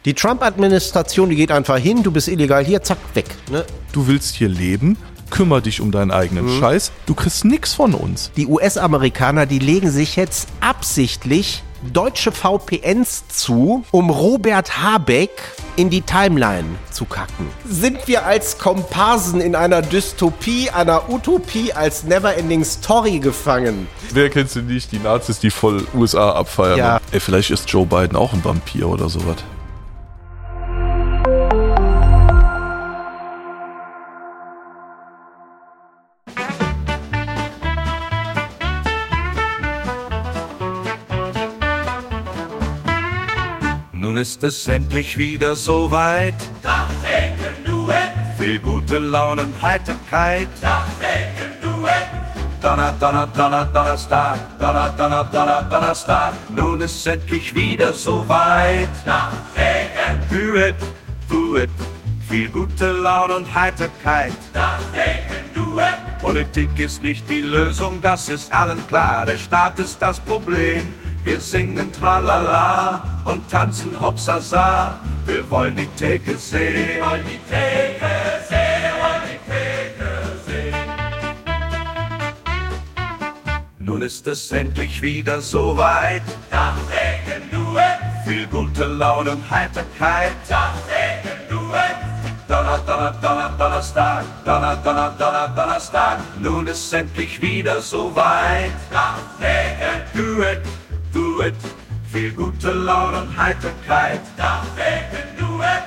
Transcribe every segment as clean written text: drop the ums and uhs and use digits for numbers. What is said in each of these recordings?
Die Trump-Administration, die geht einfach hin, du bist illegal hier, zack, weg. Ne? Du willst hier leben, kümmer dich um deinen eigenen Scheiß, du kriegst nix von uns. Die US-Amerikaner, die legen sich jetzt absichtlich deutsche VPNs zu, um Robert Habeck in die Timeline zu kacken. Sind wir als Komparsen in einer Dystopie, einer Utopie als Neverending Story gefangen? Wer kennst du nicht? Die Nazis, die voll USA abfeiern. Ja. Ey, vielleicht ist Joe Biden auch ein Vampir oder sowas. Nun ist es endlich wieder soweit. Dachdecken-Duett. Viel gute Laune und Heiterkeit. Dachdecken-Duett. Donnerstag. Donnerstag. Nun ist es endlich wieder soweit. Dachdecken-Duett. Viel gute Laune und Heiterkeit. Dachdecken-Duett. Politik ist nicht die Lösung, das ist allen klar. Der Staat ist das Problem. Wir singen Tralala und tanzen Hopsasa. Wir wollen die Theke sehen. Nun ist es endlich wieder soweit. Dachdecken-Duett. Viel gute Laune und Heiterkeit. Dachdecken-Duett. Donnerstag. Nun ist es endlich wieder soweit. Dachdecken-Duett. Viel gute Laune und Heiterkeit. Dachdecken-Duett.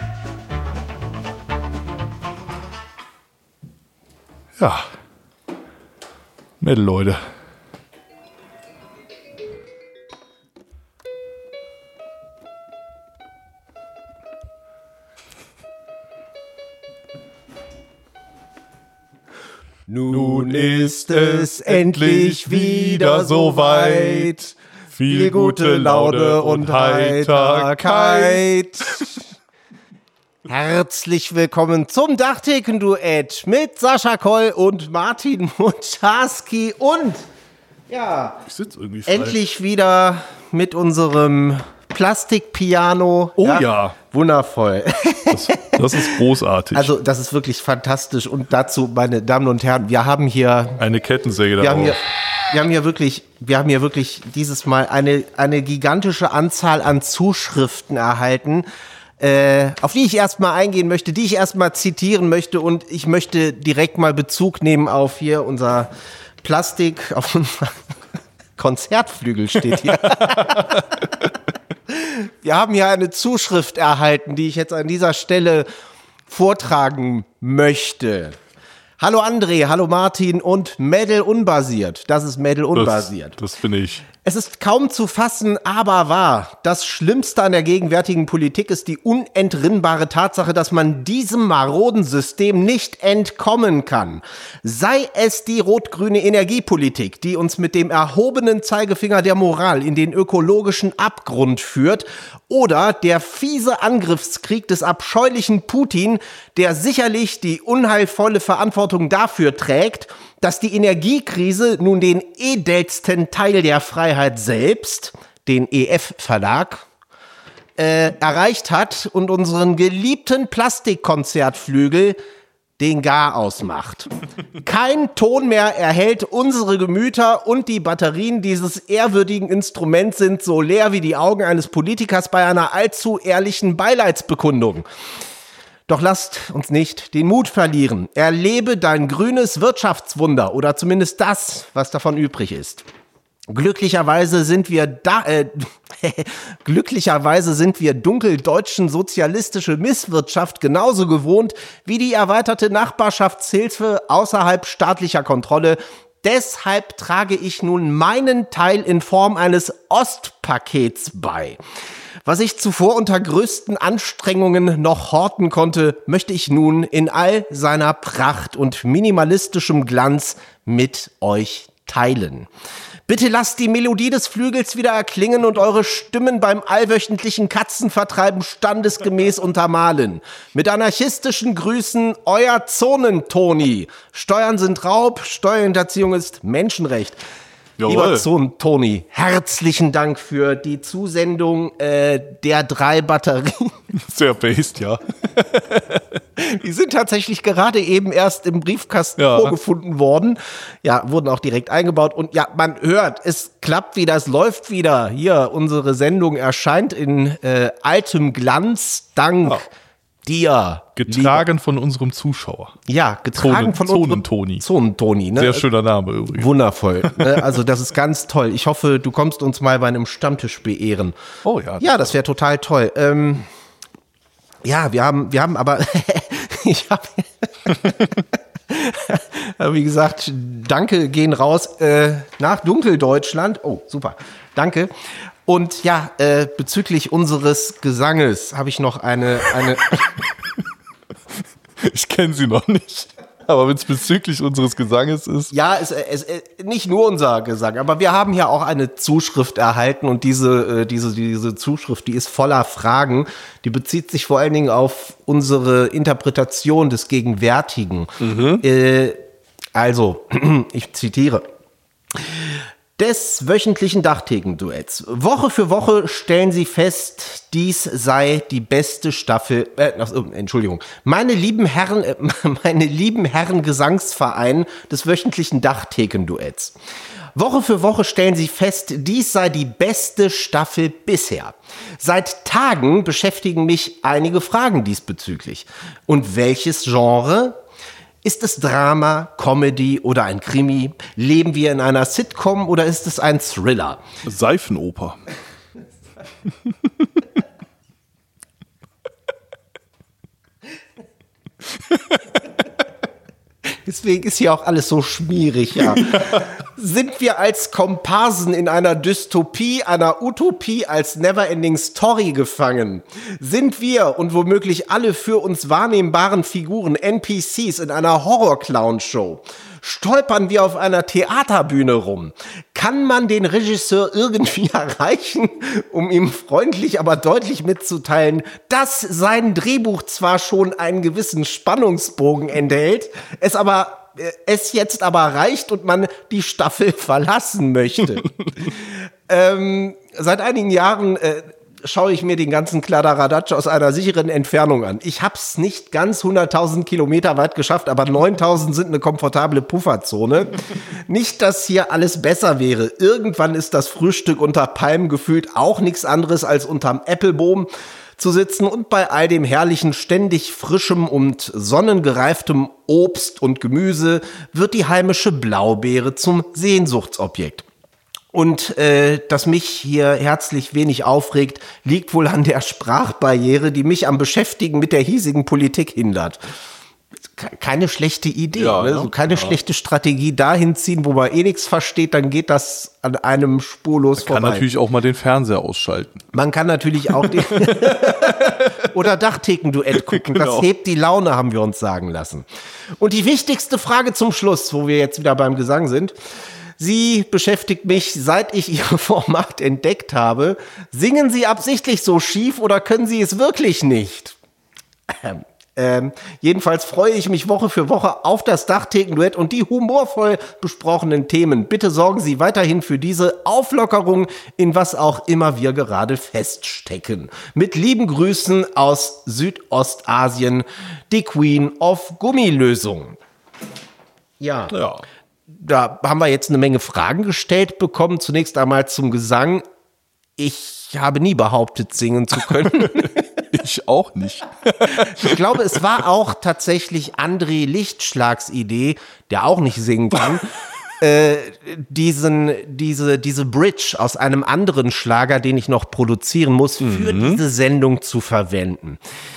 Ja. Mädel, Leute. Nun ist es endlich wieder soweit. Viel gute Laune und Heiterkeit. Herzlich willkommen zum Dachtheken-Duett mit Sascha Koll und Martin Mucharski und ja, Ich sitze irgendwie frei. endlich wieder mit unserem Plastikpiano. Oh ja. Wundervoll. Das ist großartig. Also das ist wirklich fantastisch und dazu, meine Damen und Herren, wir haben hier eine Kettensäge da Wir haben, drauf. wir haben hier wirklich dieses Mal eine gigantische Anzahl an Zuschriften erhalten, auf die ich erstmal eingehen möchte, die ich erstmal zitieren möchte und ich möchte direkt mal Bezug nehmen auf hier unser Plastik, auf unser Konzertflügel steht hier. Wir haben hier eine Zuschrift erhalten, die ich jetzt an dieser Stelle vortragen möchte. Hallo André, hallo Martin und Mädel unbasiert. Das ist Mädel unbasiert. Das bin ich. Es ist kaum zu fassen, aber wahr. Das Schlimmste an der gegenwärtigen Politik ist die unentrinnbare Tatsache, dass man diesem maroden System nicht entkommen kann. Sei es die rot-grüne Energiepolitik, die uns mit dem erhobenen Zeigefinger der Moral in den ökologischen Abgrund führt, oder der fiese Angriffskrieg des abscheulichen Putin, der sicherlich die unheilvolle Verantwortung dafür trägt, dass die Energiekrise nun den edelsten Teil der Freiheit selbst, den EF-Verlag, erreicht hat und unseren geliebten Plastikkonzertflügel den Garaus macht. Kein Ton mehr erhält unsere Gemüter und die Batterien dieses ehrwürdigen Instruments sind so leer wie die Augen eines Politikers bei einer allzu ehrlichen Beileidsbekundung. Doch lasst uns nicht den Mut verlieren. Erlebe dein grünes Wirtschaftswunder oder zumindest das, was davon übrig ist. Glücklicherweise sind wir dunkeldeutschen sozialistische Misswirtschaft genauso gewohnt wie die erweiterte Nachbarschaftshilfe außerhalb staatlicher Kontrolle. Deshalb trage ich nun meinen Teil in Form eines Ostpakets bei. Was ich zuvor unter größten Anstrengungen noch horten konnte, möchte ich nun in all seiner Pracht und minimalistischem Glanz mit euch teilen. Bitte lasst die Melodie des Flügels wieder erklingen und eure Stimmen beim allwöchentlichen Katzenvertreiben standesgemäß untermalen. Mit anarchistischen Grüßen, euer Zonen-Toni. Steuern sind Raub, Steuerhinterziehung ist Menschenrecht. Lieber Zonen-Toni, herzlichen Dank für die Zusendung der 3 Batterien. Sehr based, ja. Die sind tatsächlich gerade eben erst im Briefkasten vorgefunden worden. Ja, wurden auch direkt eingebaut. Und ja, man hört, es klappt wieder, es läuft wieder. Hier, unsere Sendung erscheint in altem Glanz, dank dir. Getragen von unserem Zuschauer. Ja, getragen von unserem Zonentoni. Zonentoni, ne? Sehr schöner Name übrigens. Wundervoll. Ne? Also das ist ganz toll. Ich hoffe, du kommst uns mal bei einem Stammtisch beehren. Oh ja. Ja, das wäre total toll. Ja, wir haben aber, ich habe, wie gesagt, danke gehen raus nach Dunkeldeutschland. Oh, super, danke. Und ja, bezüglich unseres Gesanges habe ich noch eine Ich kenne sie noch nicht. Aber wenn es bezüglich unseres Gesanges ist. Ja, es nicht nur unser Gesang, aber wir haben ja auch eine Zuschrift erhalten und diese Zuschrift, die ist voller Fragen. Die bezieht sich vor allen Dingen auf unsere Interpretation des Gegenwärtigen. Also, ich zitiere. Des wöchentlichen Dachtheken-Duetts. Woche für Woche stellen sie fest, dies sei die beste Staffel, Entschuldigung, meine lieben Herren Gesangsverein des wöchentlichen Dachtheken-Duetts. Woche für Woche stellen sie fest, dies sei die beste Staffel bisher. Seit Tagen beschäftigen mich einige Fragen diesbezüglich. Und welches Genre? Ist es Drama, Comedy oder ein Krimi? Leben wir in einer Sitcom oder ist es ein Thriller? Seifenoper. Deswegen ist hier auch alles so schmierig, ja. Sind wir als Komparsen in einer Dystopie, einer Utopie als Neverending Story gefangen? Sind wir und womöglich alle für uns wahrnehmbaren Figuren NPCs in einer Horror-Clown-Show? Stolpern wir auf einer Theaterbühne rum? Kann man den Regisseur irgendwie erreichen, um ihm freundlich, aber deutlich mitzuteilen, dass sein Drehbuch zwar schon einen gewissen Spannungsbogen enthält, es jetzt aber reicht und man die Staffel verlassen möchte? Seit einigen Jahren schaue ich mir den ganzen Kladderadatsch aus einer sicheren Entfernung an. Ich hab's nicht ganz 100.000 Kilometer weit geschafft, aber 9.000 sind eine komfortable Pufferzone. Nicht, dass hier alles besser wäre. Irgendwann ist das Frühstück unter Palmen gefühlt auch nichts anderes als unterm Äppelboom zu sitzen und bei all dem herrlichen, ständig frischem und sonnengereiftem Obst und Gemüse wird die heimische Blaubeere zum Sehnsuchtsobjekt. Und dass mich hier herzlich wenig aufregt, liegt wohl an der Sprachbarriere, die mich am Beschäftigen mit der hiesigen Politik hindert. Keine schlechte Idee, ja, ne? So keine schlechte Strategie dahin ziehen, wo man eh nichts versteht, dann geht das an einem spurlos vorbei. Man kann natürlich auch mal den Fernseher ausschalten. Man kann natürlich auch oder Dachtheken-Duett gucken. Genau. Das hebt die Laune, haben wir uns sagen lassen. Und die wichtigste Frage zum Schluss, wo wir jetzt wieder beim Gesang sind. Sie beschäftigt mich, seit ich Ihr Format entdeckt habe. Singen Sie absichtlich so schief oder können Sie es wirklich nicht? Jedenfalls freue ich mich Woche für Woche auf das Dachtheken-Duett und die humorvoll besprochenen Themen. Bitte sorgen Sie weiterhin für diese Auflockerung, in was auch immer wir gerade feststecken. Mit lieben Grüßen aus Südostasien, die Queen of Gummilösung. Ja. Da haben wir jetzt eine Menge Fragen gestellt bekommen. Zunächst einmal zum Gesang. Ich habe nie behauptet, singen zu können. Ich auch nicht. Ich glaube, es war auch tatsächlich André Lichtschlags Idee, der auch nicht singen kann, diese Bridge aus einem anderen Schlager, den ich noch produzieren muss, für diese Sendung zu verwenden.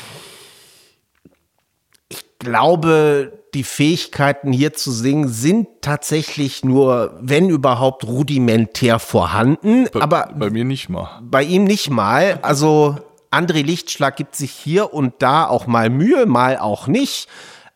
Ich glaube, die Fähigkeiten hier zu singen sind tatsächlich nur, wenn überhaupt, rudimentär vorhanden. Aber bei mir nicht mal. Bei ihm nicht mal. Also André Lichtschlag gibt sich hier und da auch mal Mühe, mal auch nicht.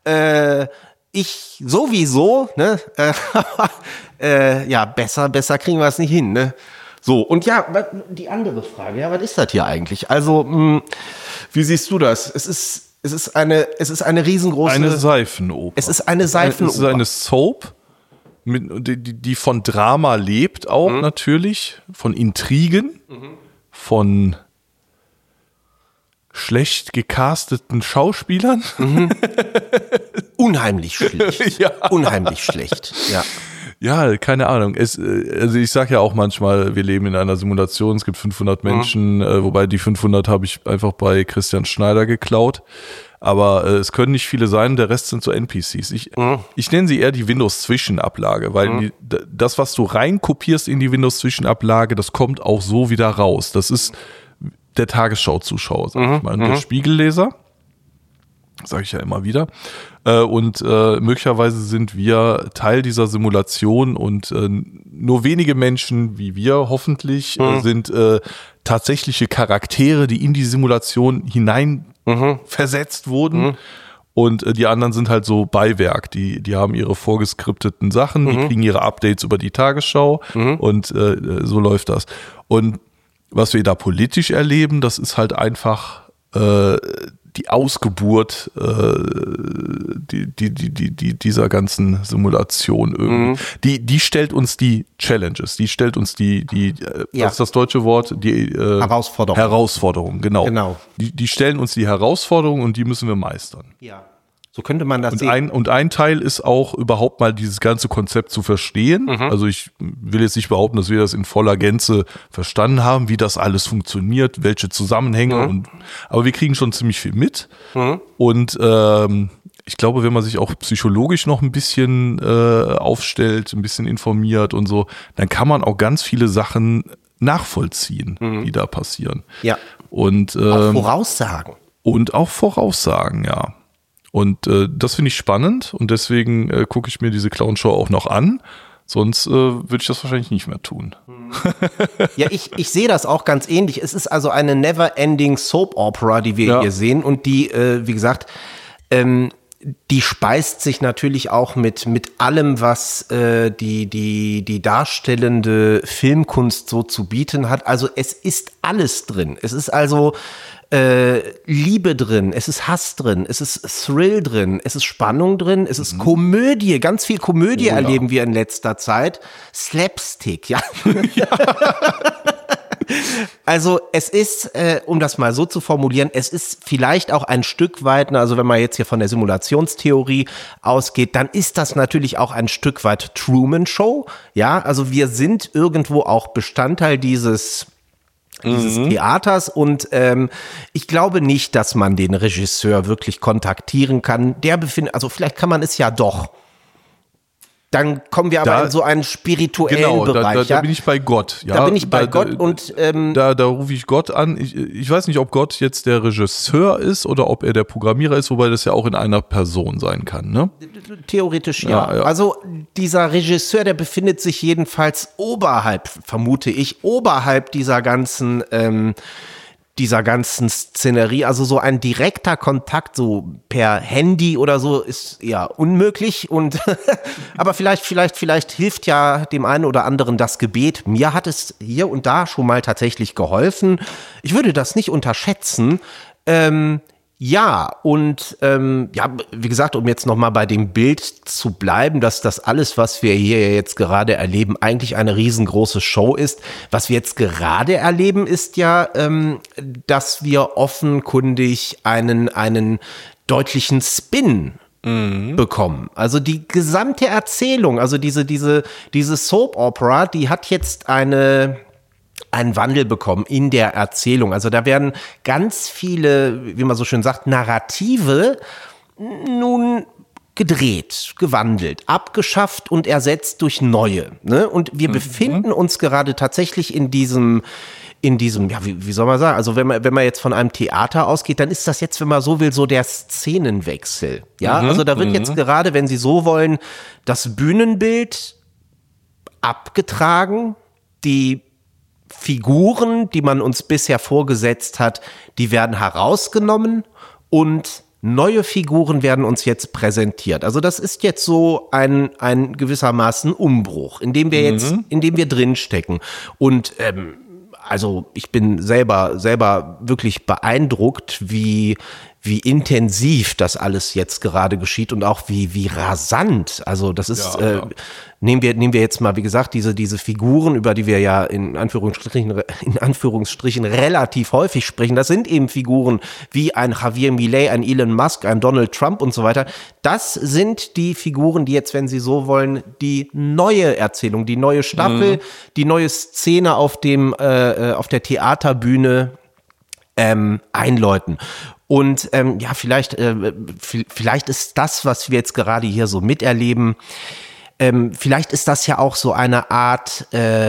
Ich sowieso, ne? Ja, besser kriegen wir es nicht hin, ne? So, und ja, die andere Frage, ja, was ist das hier eigentlich? Also, wie siehst du das? Es ist eine riesengroße... Eine Seifenoper. Es ist eine Seifenoper. Es ist eine Soap, die von Drama lebt auch natürlich, von Intrigen, von schlecht gecasteten Schauspielern. Unheimlich schlecht. Ja. Unheimlich schlecht, ja. Ja, keine Ahnung. Also ich sage ja auch manchmal, wir leben in einer Simulation, es gibt 500 Menschen, wobei die 500 habe ich einfach bei Christian Schneider geklaut. Aber es können nicht viele sein, der Rest sind so NPCs. Ich nenne sie eher die Windows-Zwischenablage, weil das, was du reinkopierst in die Windows-Zwischenablage, das kommt auch so wieder raus. Das ist der Tagesschau-Zuschauer, sag ich mal, und der Spiegelleser. Sage ich ja immer wieder. Und möglicherweise sind wir Teil dieser Simulation und nur wenige Menschen wie wir hoffentlich sind tatsächliche Charaktere, die in die Simulation hinein versetzt wurden. Und die anderen sind halt so Beiwerk. Die haben ihre vorgeskripteten Sachen, die kriegen ihre Updates über die Tagesschau und so läuft das. Und was wir da politisch erleben, das ist halt einfach die Ausgeburt dieser ganzen Simulation irgendwie. Die stellt uns die Challenges, die stellt uns was ist das deutsche Wort? Die Herausforderung, genau. Die stellen uns die Herausforderung und die müssen wir meistern. Ja. So könnte man das sehen. Und ein Teil ist auch überhaupt mal dieses ganze Konzept zu verstehen. Also ich will jetzt nicht behaupten, dass wir das in voller Gänze verstanden haben, wie das alles funktioniert, welche Zusammenhänge. Aber wir kriegen schon ziemlich viel mit. Und ich glaube, wenn man sich auch psychologisch noch ein bisschen aufstellt, ein bisschen informiert und so, dann kann man auch ganz viele Sachen nachvollziehen, die da passieren. Ja. Und auch voraussagen. Und auch voraussagen, ja. Und das finde ich spannend und deswegen gucke ich mir diese Clown-Show auch noch an. Sonst würde ich das wahrscheinlich nicht mehr tun. Ja, ich sehe das auch ganz ähnlich. Es ist also eine never-ending Soap-Opera, die wir hier sehen. Und die, wie gesagt, die speist sich natürlich auch mit allem, was die darstellende Filmkunst so zu bieten hat. Also es ist alles drin. Es ist also Liebe drin, es ist Hass drin, es ist Thrill drin, es ist Spannung drin, es ist Komödie, ganz viel Komödie erleben wir in letzter Zeit. Slapstick, ja. Also es ist, um das mal so zu formulieren, es ist vielleicht auch ein Stück weit, also wenn man jetzt hier von der Simulationstheorie ausgeht, dann ist das natürlich auch ein Stück weit Truman Show, ja, also wir sind irgendwo auch Bestandteil dieses Theaters und ich glaube nicht, dass man den Regisseur wirklich kontaktieren kann. Also vielleicht kann man es ja doch. Dann kommen wir aber in so einen spirituellen Bereich. Da bin ich bei Gott. Ja? Da bin ich bei Gott und da rufe ich Gott an. Ich weiß nicht, ob Gott jetzt der Regisseur ist oder ob er der Programmierer ist, wobei das ja auch in einer Person sein kann, ne? Theoretisch ja. Also dieser Regisseur, der befindet sich jedenfalls oberhalb, vermute ich, oberhalb dieser ganzen Szenerie, also so ein direkter Kontakt so per Handy oder so ist ja unmöglich und aber vielleicht hilft ja dem einen oder anderen das Gebet. Mir hat es hier und da schon mal tatsächlich geholfen. Ich würde das nicht unterschätzen. Wie gesagt, um jetzt nochmal bei dem Bild zu bleiben, dass das alles, was wir hier jetzt gerade erleben, eigentlich eine riesengroße Show ist. Was wir jetzt gerade erleben, ist ja, dass wir offenkundig einen deutlichen Spin bekommen. Also die gesamte Erzählung, also diese Soap Opera, die hat jetzt einen Wandel bekommen in der Erzählung. Also da werden ganz viele, wie man so schön sagt, Narrative nun gedreht, gewandelt, abgeschafft und ersetzt durch neue. Ne? Und wir befinden uns gerade tatsächlich in diesem, ja, wie soll man sagen, also wenn man jetzt von einem Theater ausgeht, dann ist das jetzt, wenn man so will, so der Szenenwechsel. Ja, also da wird jetzt gerade, wenn Sie so wollen, das Bühnenbild abgetragen, die Figuren, die man uns bisher vorgesetzt hat, die werden herausgenommen und neue Figuren werden uns jetzt präsentiert. Also das ist jetzt so ein gewissermaßen Umbruch, in dem wir drinstecken. Und also ich bin selber wirklich beeindruckt, wie wie intensiv das alles jetzt gerade geschieht und auch wie rasant. Also das ist, nehmen wir jetzt mal, wie gesagt, diese Figuren, über die wir ja in Anführungsstrichen relativ häufig sprechen. Das sind eben Figuren wie ein Javier Milei, ein Elon Musk, ein Donald Trump und so weiter. Das sind die Figuren, die jetzt, wenn Sie so wollen, die neue Erzählung, die neue Staffel, die neue Szene auf der Theaterbühne einläuten. Und vielleicht ist das, was wir jetzt gerade hier so miterleben, vielleicht ist das ja auch so eine Art,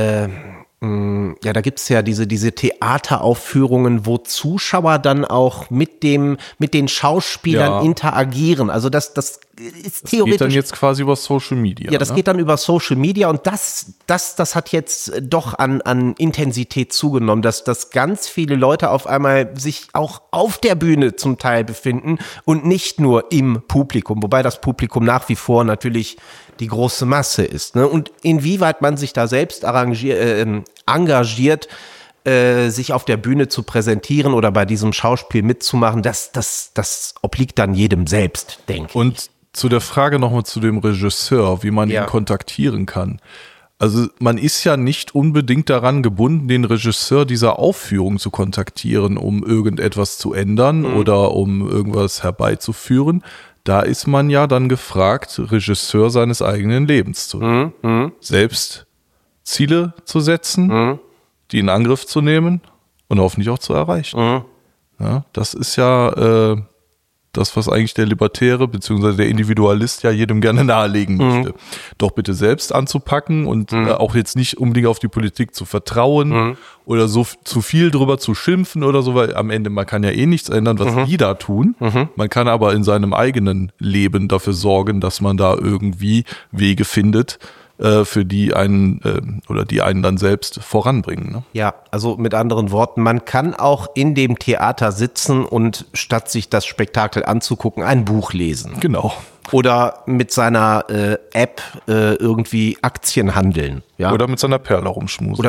da gibt's ja diese Theateraufführungen, wo Zuschauer dann auch mit den Schauspielern interagieren. Also das ist theoretisch. Geht dann jetzt quasi über Social Media. Ja, das geht dann über Social Media und das hat jetzt doch an Intensität zugenommen, dass ganz viele Leute auf einmal sich auch auf der Bühne zum Teil befinden und nicht nur im Publikum, wobei das Publikum nach wie vor natürlich die große Masse ist. Ne? Und inwieweit man sich da selbst engagiert, sich auf der Bühne zu präsentieren oder bei diesem Schauspiel mitzumachen, das obliegt dann jedem selbst, denke ich. Und zu der Frage nochmal zu dem Regisseur, wie man ihn kontaktieren kann. Also man ist ja nicht unbedingt daran gebunden, den Regisseur dieser Aufführung zu kontaktieren, um irgendetwas zu ändern oder um irgendwas herbeizuführen. Da ist man ja dann gefragt, Regisseur seines eigenen Lebens zu werden. Selbst Ziele zu setzen, die in Angriff zu nehmen und hoffentlich auch zu erreichen. Ja, das ist ja das, was eigentlich der Libertäre bzw. der Individualist ja jedem gerne nahelegen möchte. Doch bitte selbst anzupacken und auch jetzt nicht unbedingt auf die Politik zu vertrauen oder so zu viel drüber zu schimpfen oder so, weil am Ende man kann ja eh nichts ändern, was die da tun. Man kann aber in seinem eigenen Leben dafür sorgen, dass man da irgendwie Wege findet, für die einen dann selbst voranbringen. Ne? Ja, also mit anderen Worten, man kann auch in dem Theater sitzen und statt sich das Spektakel anzugucken, ein Buch lesen. Genau. Oder mit seiner App irgendwie Aktien handeln. Ja? Oder mit seiner Perle rumschmusen.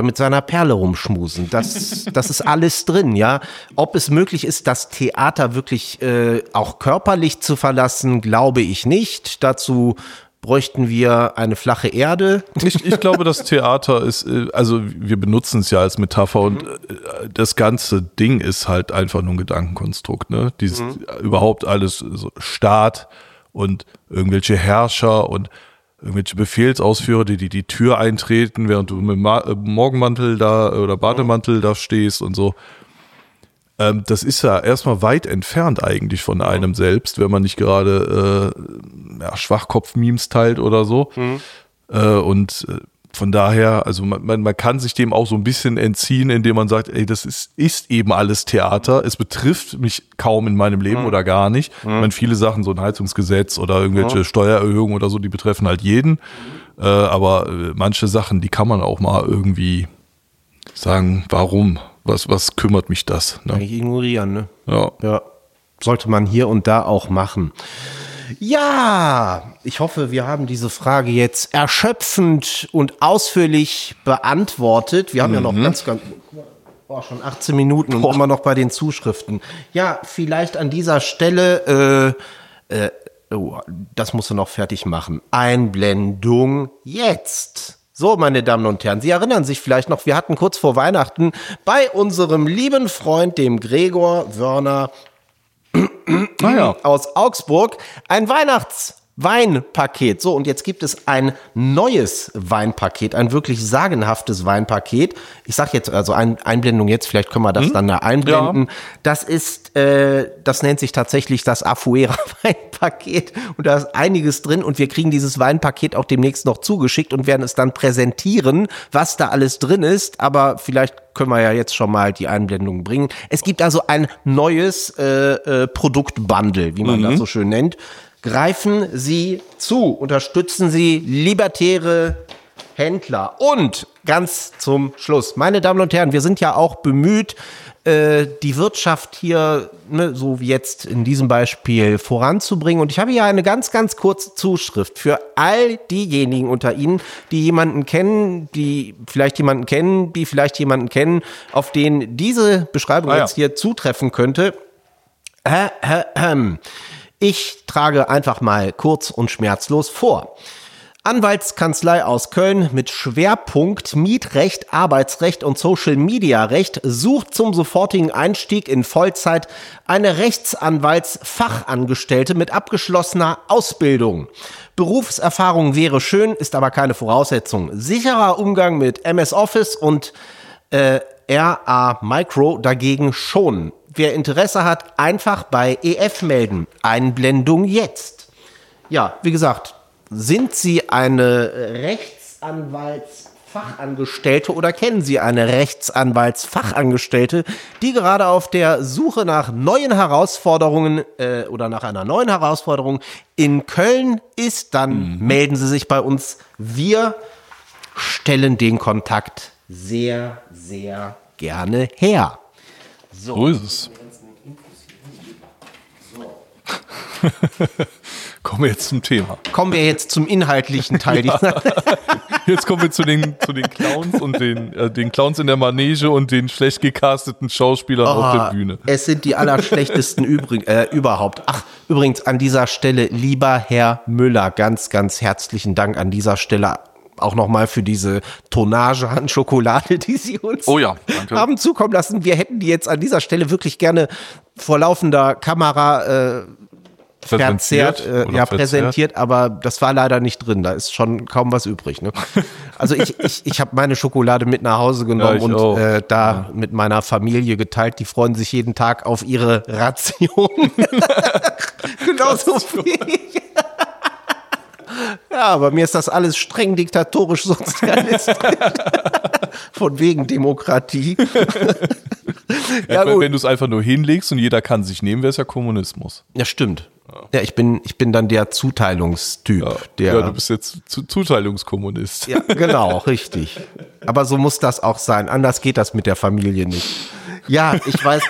Das ist alles drin, ja. Ob es möglich ist, das Theater wirklich auch körperlich zu verlassen, glaube ich nicht. Dazu bräuchten wir eine flache Erde. Ich glaube, das Theater ist, also wir benutzen es ja als Metapher und das ganze Ding ist halt einfach nur ein Gedankenkonstrukt, ne? Dieses überhaupt alles so Staat und irgendwelche Herrscher und irgendwelche Befehlsausführer, die Tür eintreten, während du mit Morgenmantel da oder Bademantel da stehst und so. Das ist ja erstmal weit entfernt eigentlich von einem selbst, wenn man nicht gerade Schwachkopf-Memes teilt oder so. Und von daher, also man kann sich dem auch so ein bisschen entziehen, indem man sagt, ey, das ist eben alles Theater. Es betrifft mich kaum in meinem Leben oder gar nicht. Ich meine, viele Sachen, so ein Heizungsgesetz oder irgendwelche Steuererhöhungen oder so, die betreffen halt jeden. Aber manche Sachen, die kann man auch mal irgendwie sagen, warum? Was kümmert mich das? Ne? Eigentlich ignorieren, ne? Ja. Sollte man hier und da auch machen. Ja, ich hoffe, wir haben diese Frage jetzt erschöpfend und ausführlich beantwortet. Wir haben ja noch schon 18 Minuten und immer noch bei den Zuschriften. Ja, vielleicht an dieser Stelle, das musst du noch fertig machen. Einblendung jetzt. So, meine Damen und Herren, Sie erinnern sich vielleicht noch, wir hatten kurz vor Weihnachten bei unserem lieben Freund, dem Gregor Wörner aus Augsburg, ein Weihnachtsweinpaket. So, und jetzt gibt es ein neues Weinpaket, ein wirklich sagenhaftes Weinpaket. Ich sag jetzt also Einblendung jetzt, vielleicht können wir das dann da einblenden. Ja. Das ist, das nennt sich tatsächlich das Afuera Weinpaket und da ist einiges drin und wir kriegen dieses Weinpaket auch demnächst noch zugeschickt und werden es dann präsentieren, was da alles drin ist, aber vielleicht können wir ja jetzt schon mal die Einblendung bringen. Es gibt also ein neues Produktbundle, wie man das so schön nennt. Greifen Sie zu, unterstützen Sie libertäre Händler. Und ganz zum Schluss, meine Damen und Herren, wir sind ja auch bemüht, die Wirtschaft hier, ne, so wie jetzt in diesem Beispiel, voranzubringen. Und ich habe hier eine ganz, ganz kurze Zuschrift für all diejenigen unter Ihnen, die jemanden kennen, die vielleicht jemanden kennen, auf den diese Beschreibung jetzt hier zutreffen könnte. Ich trage einfach mal kurz und schmerzlos vor. Anwaltskanzlei aus Köln mit Schwerpunkt Mietrecht, Arbeitsrecht und Social-Media-Recht sucht zum sofortigen Einstieg in Vollzeit eine Rechtsanwaltsfachangestellte mit abgeschlossener Ausbildung. Berufserfahrung wäre schön, ist aber keine Voraussetzung. Sicherer Umgang mit MS Office und RA Micro dagegen schon. Wer Interesse hat, einfach bei EF melden. Einblendung jetzt. Ja, wie gesagt, sind Sie eine Rechtsanwaltsfachangestellte oder kennen Sie eine Rechtsanwaltsfachangestellte, die gerade auf der Suche nach neuen Herausforderungen oder nach einer neuen Herausforderung in Köln ist, dann melden Sie sich bei uns. Wir stellen den Kontakt sehr, sehr gerne her. So ist es. Kommen wir jetzt zum Thema. Kommen wir jetzt zum inhaltlichen Teil. Jetzt kommen wir zu den Clowns und den Clowns in der Manege und den schlecht gecasteten Schauspielern auf der Bühne. Es sind die allerschlechtesten überhaupt. Ach, übrigens an dieser Stelle, lieber Herr Müller, ganz, ganz herzlichen Dank an dieser Stelle auch nochmal für diese Tonnage an Schokolade, die Sie uns haben zukommen lassen. Wir hätten die jetzt an dieser Stelle wirklich gerne vor laufender Kamera präsentiert, aber das war leider nicht drin. Da ist schon kaum was übrig. Ne? Also ich habe meine Schokolade mit nach Hause genommen und mit meiner Familie geteilt. Die freuen sich jeden Tag auf ihre Ration. Genauso wie ich. Ja, bei mir ist das alles streng diktatorisch sozialistisch. Von wegen Demokratie. Ja, wenn du es einfach nur hinlegst und jeder kann sich nehmen, wäre es ja Kommunismus. Ja, stimmt. Ja, ich bin dann der Zuteilungstyp. Ja, du bist jetzt Zuteilungskommunist. Ja, genau, richtig. Aber so muss das auch sein. Anders geht das mit der Familie nicht. Ja, ich weiß.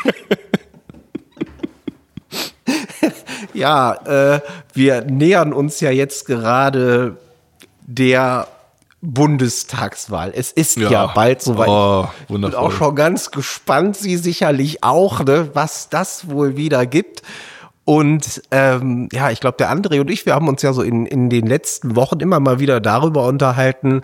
Ja, wir nähern uns ja jetzt gerade der Bundestagswahl. Es ist ja bald soweit. Ich bin auch schon ganz gespannt, Sie sicherlich auch, ne, was das wohl wieder gibt. Und ich glaube, der André und ich, wir haben uns ja so in den letzten Wochen immer mal wieder darüber unterhalten,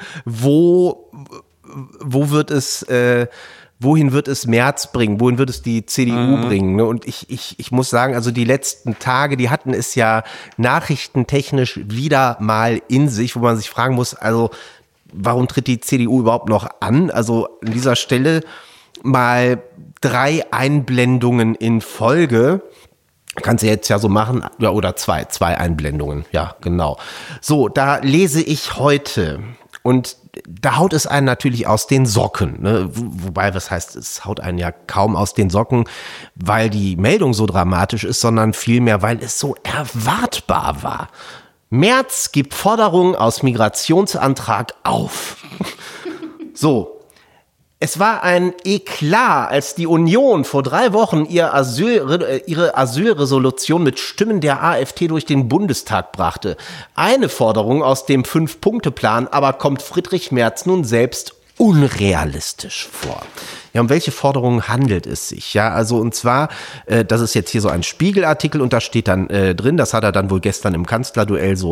wohin wird es Merz bringen, wohin wird es die CDU bringen. Ne? Und ich muss sagen, also die letzten Tage, die hatten es ja nachrichtentechnisch wieder mal in sich, wo man sich fragen muss, also warum tritt die CDU überhaupt noch an? Also an dieser Stelle mal 3 Einblendungen in Folge. Kannst du jetzt ja so machen, ja, oder 2 Einblendungen, ja, genau. So, da lese ich heute und da haut es einen natürlich aus den Socken, ne? Wobei, was heißt, es haut einen ja kaum aus den Socken, weil die Meldung so dramatisch ist, sondern vielmehr, weil es so erwartbar war. Merz gibt Forderungen aus Migrationsantrag auf. So. Es war ein Eklat, als die Union vor 3 Wochen ihre Asylresolution mit Stimmen der AfD durch den Bundestag brachte. Eine Forderung aus dem 5-Punkte-Plan aber kommt Friedrich Merz nun selbst unrealistisch vor. Ja, um welche Forderungen handelt es sich? Ja, also und zwar, das ist jetzt hier so ein Spiegelartikel und da steht dann drin, das hat er dann wohl gestern im Kanzlerduell so,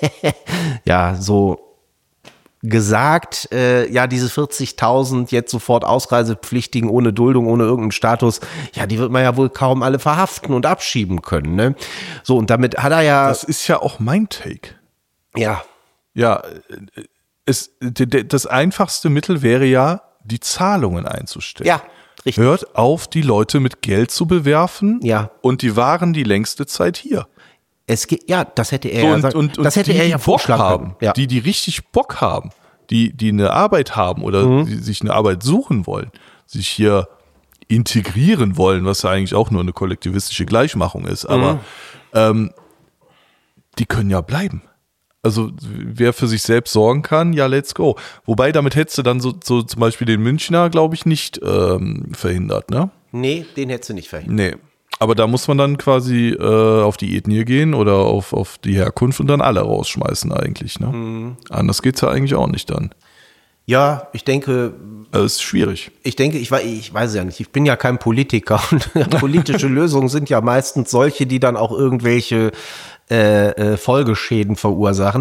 so gesagt, diese 40.000 jetzt sofort Ausreisepflichtigen ohne Duldung, ohne irgendeinen Status, ja, die wird man ja wohl kaum alle verhaften und abschieben können, ne? So, und damit hat er ja... Das ist ja auch mein Take. Ja. Ja, das einfachste Mittel wäre ja, die Zahlungen einzustellen. Ja, richtig. Hört auf, die Leute mit Geld zu bewerfen. Ja. Und die waren die längste Zeit hier. Es geht, ja, das hätte er das hätte er ja vorschlagen können. Ja. Die richtig Bock haben, die eine Arbeit haben oder die sich eine Arbeit suchen wollen, sich hier integrieren wollen, was ja eigentlich auch nur eine kollektivistische Gleichmachung ist, aber die können ja bleiben. Also wer für sich selbst sorgen kann, ja, let's go. Wobei, damit hättest du dann so zum Beispiel den Münchner, glaube ich, nicht verhindert, ne? Nee, den hättest du nicht verhindert. Nee. Aber da muss man dann quasi auf die Ethnie gehen oder auf die Herkunft und dann alle rausschmeißen eigentlich. Ne? Anders geht's ja eigentlich auch nicht dann. Ja, ich denke, Das ist schwierig. ich weiß ja nicht, ich bin ja kein Politiker und politische Lösungen sind ja meistens solche, die dann auch irgendwelche Folgeschäden verursachen.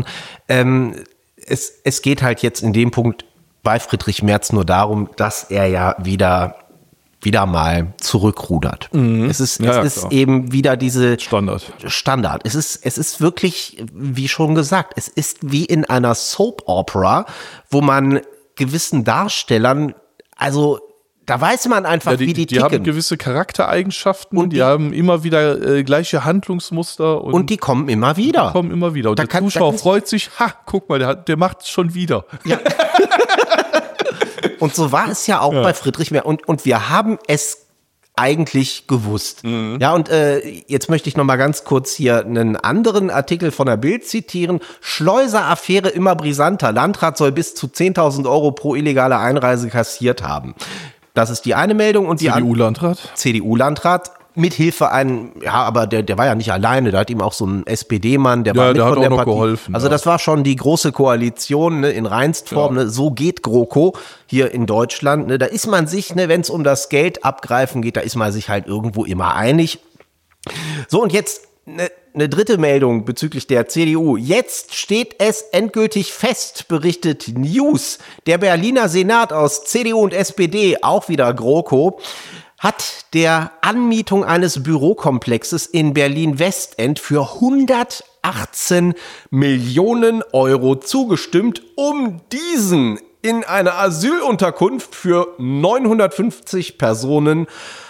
Es geht halt jetzt in dem Punkt bei Friedrich Merz nur darum, dass er ja wieder mal zurückrudert. Es ist eben wieder diese Standard. Es ist wirklich, wie schon gesagt, es ist wie in einer Soap Opera, wo man gewissen Darstellern, also da weiß man einfach, wie die ticken. Die haben gewisse Charaktereigenschaften und die haben immer wieder gleiche Handlungsmuster. Und die kommen immer wieder. Und der Zuschauer freut sich, guck mal, der macht es schon wieder. Ja. Und so war es ja auch bei Friedrich Merz. Und wir haben es eigentlich gewusst. Ja, und jetzt möchte ich noch mal ganz kurz hier einen anderen Artikel von der Bild zitieren. Schleuser-Affäre immer brisanter. Landrat soll bis zu 10.000 Euro pro illegale Einreise kassiert haben. Das ist die eine Meldung. Und die CDU-Landrat. Mit Hilfe aber der war ja nicht alleine, da hat ihm auch so ein SPD-Mann, der war mit von der Partie geholfen. Also das war schon die große Koalition, ne, in reinst Form, ne, so geht GroKo hier in Deutschland, ne, da ist man sich, ne, wenn es um das Geld abgreifen geht, da ist man sich halt irgendwo immer einig. So, und jetzt eine dritte Meldung bezüglich der CDU. Jetzt steht es endgültig fest, berichtet News. Der Berliner Senat aus CDU und SPD, auch wieder GroKo, hat der Anmietung eines Bürokomplexes in Berlin-Westend für 118 Millionen Euro zugestimmt, um diesen in eine Asylunterkunft für 950 Personen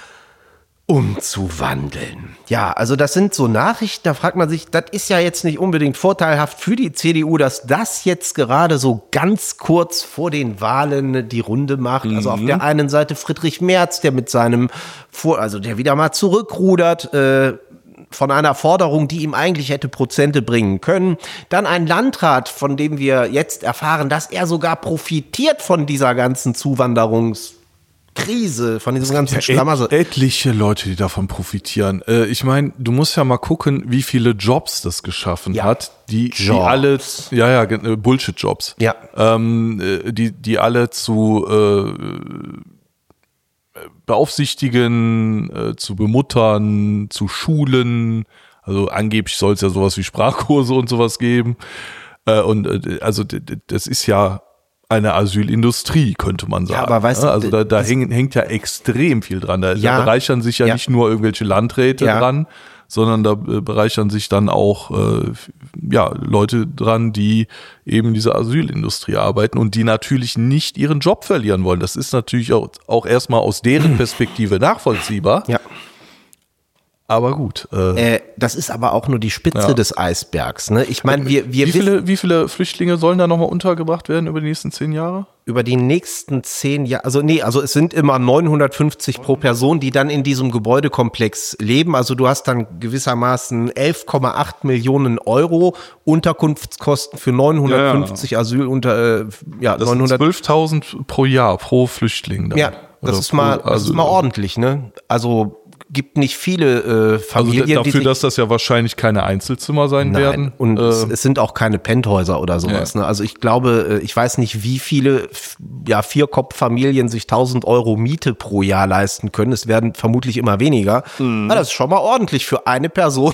umzuwandeln. Ja, also das sind so Nachrichten, da fragt man sich, das ist ja jetzt nicht unbedingt vorteilhaft für die CDU, dass das jetzt gerade so ganz kurz vor den Wahlen die Runde macht. Also auf der einen Seite Friedrich Merz, der mit seinem, der wieder mal zurückrudert, von einer Forderung, die ihm eigentlich hätte Prozente bringen können. Dann ein Landrat, von dem wir jetzt erfahren, dass er sogar profitiert von dieser ganzen Zuwanderungskrise, von diesem ganzen Schlamassel. Etliche Leute, die davon profitieren. Ich meine, du musst ja mal gucken, wie viele Jobs das geschaffen hat, die alle, Bullshit-Jobs, die alle zu beaufsichtigen, zu bemuttern, zu schulen. Also angeblich soll es ja sowas wie Sprachkurse und sowas geben. Also das ist ja eine Asylindustrie, könnte man sagen. Ja, aber weißt du, also da hängt ja extrem viel dran. Da bereichern sich ja nicht nur irgendwelche Landräte dran, sondern da bereichern sich dann auch Leute dran, die eben diese Asylindustrie arbeiten und die natürlich nicht ihren Job verlieren wollen. Das ist natürlich auch erstmal aus deren Perspektive nachvollziehbar. Ja. Aber gut. Das ist aber auch nur die Spitze des Eisbergs. Ne? Ich meine, wie viele Flüchtlinge sollen da nochmal untergebracht werden über die nächsten 10 Jahre? Über die nächsten 10 Jahre, also es sind immer 950 pro Person, die dann in diesem Gebäudekomplex leben. Also du hast dann gewissermaßen 11,8 Millionen Euro Unterkunftskosten für 950 Das sind 12.000 pro Jahr, pro Flüchtling. Dann. Ja, das ist mal ordentlich, ne? Also gibt nicht viele Familien, also dafür, dass das ja wahrscheinlich keine Einzelzimmer sein werden. Und es sind auch keine Penthäuser oder sowas. Ne? Also ich glaube, ich weiß nicht, wie viele 4-Kopf-Familien sich 1.000 Euro Miete pro Jahr leisten können. Es werden vermutlich immer weniger. Aber das ist schon mal ordentlich für eine Person,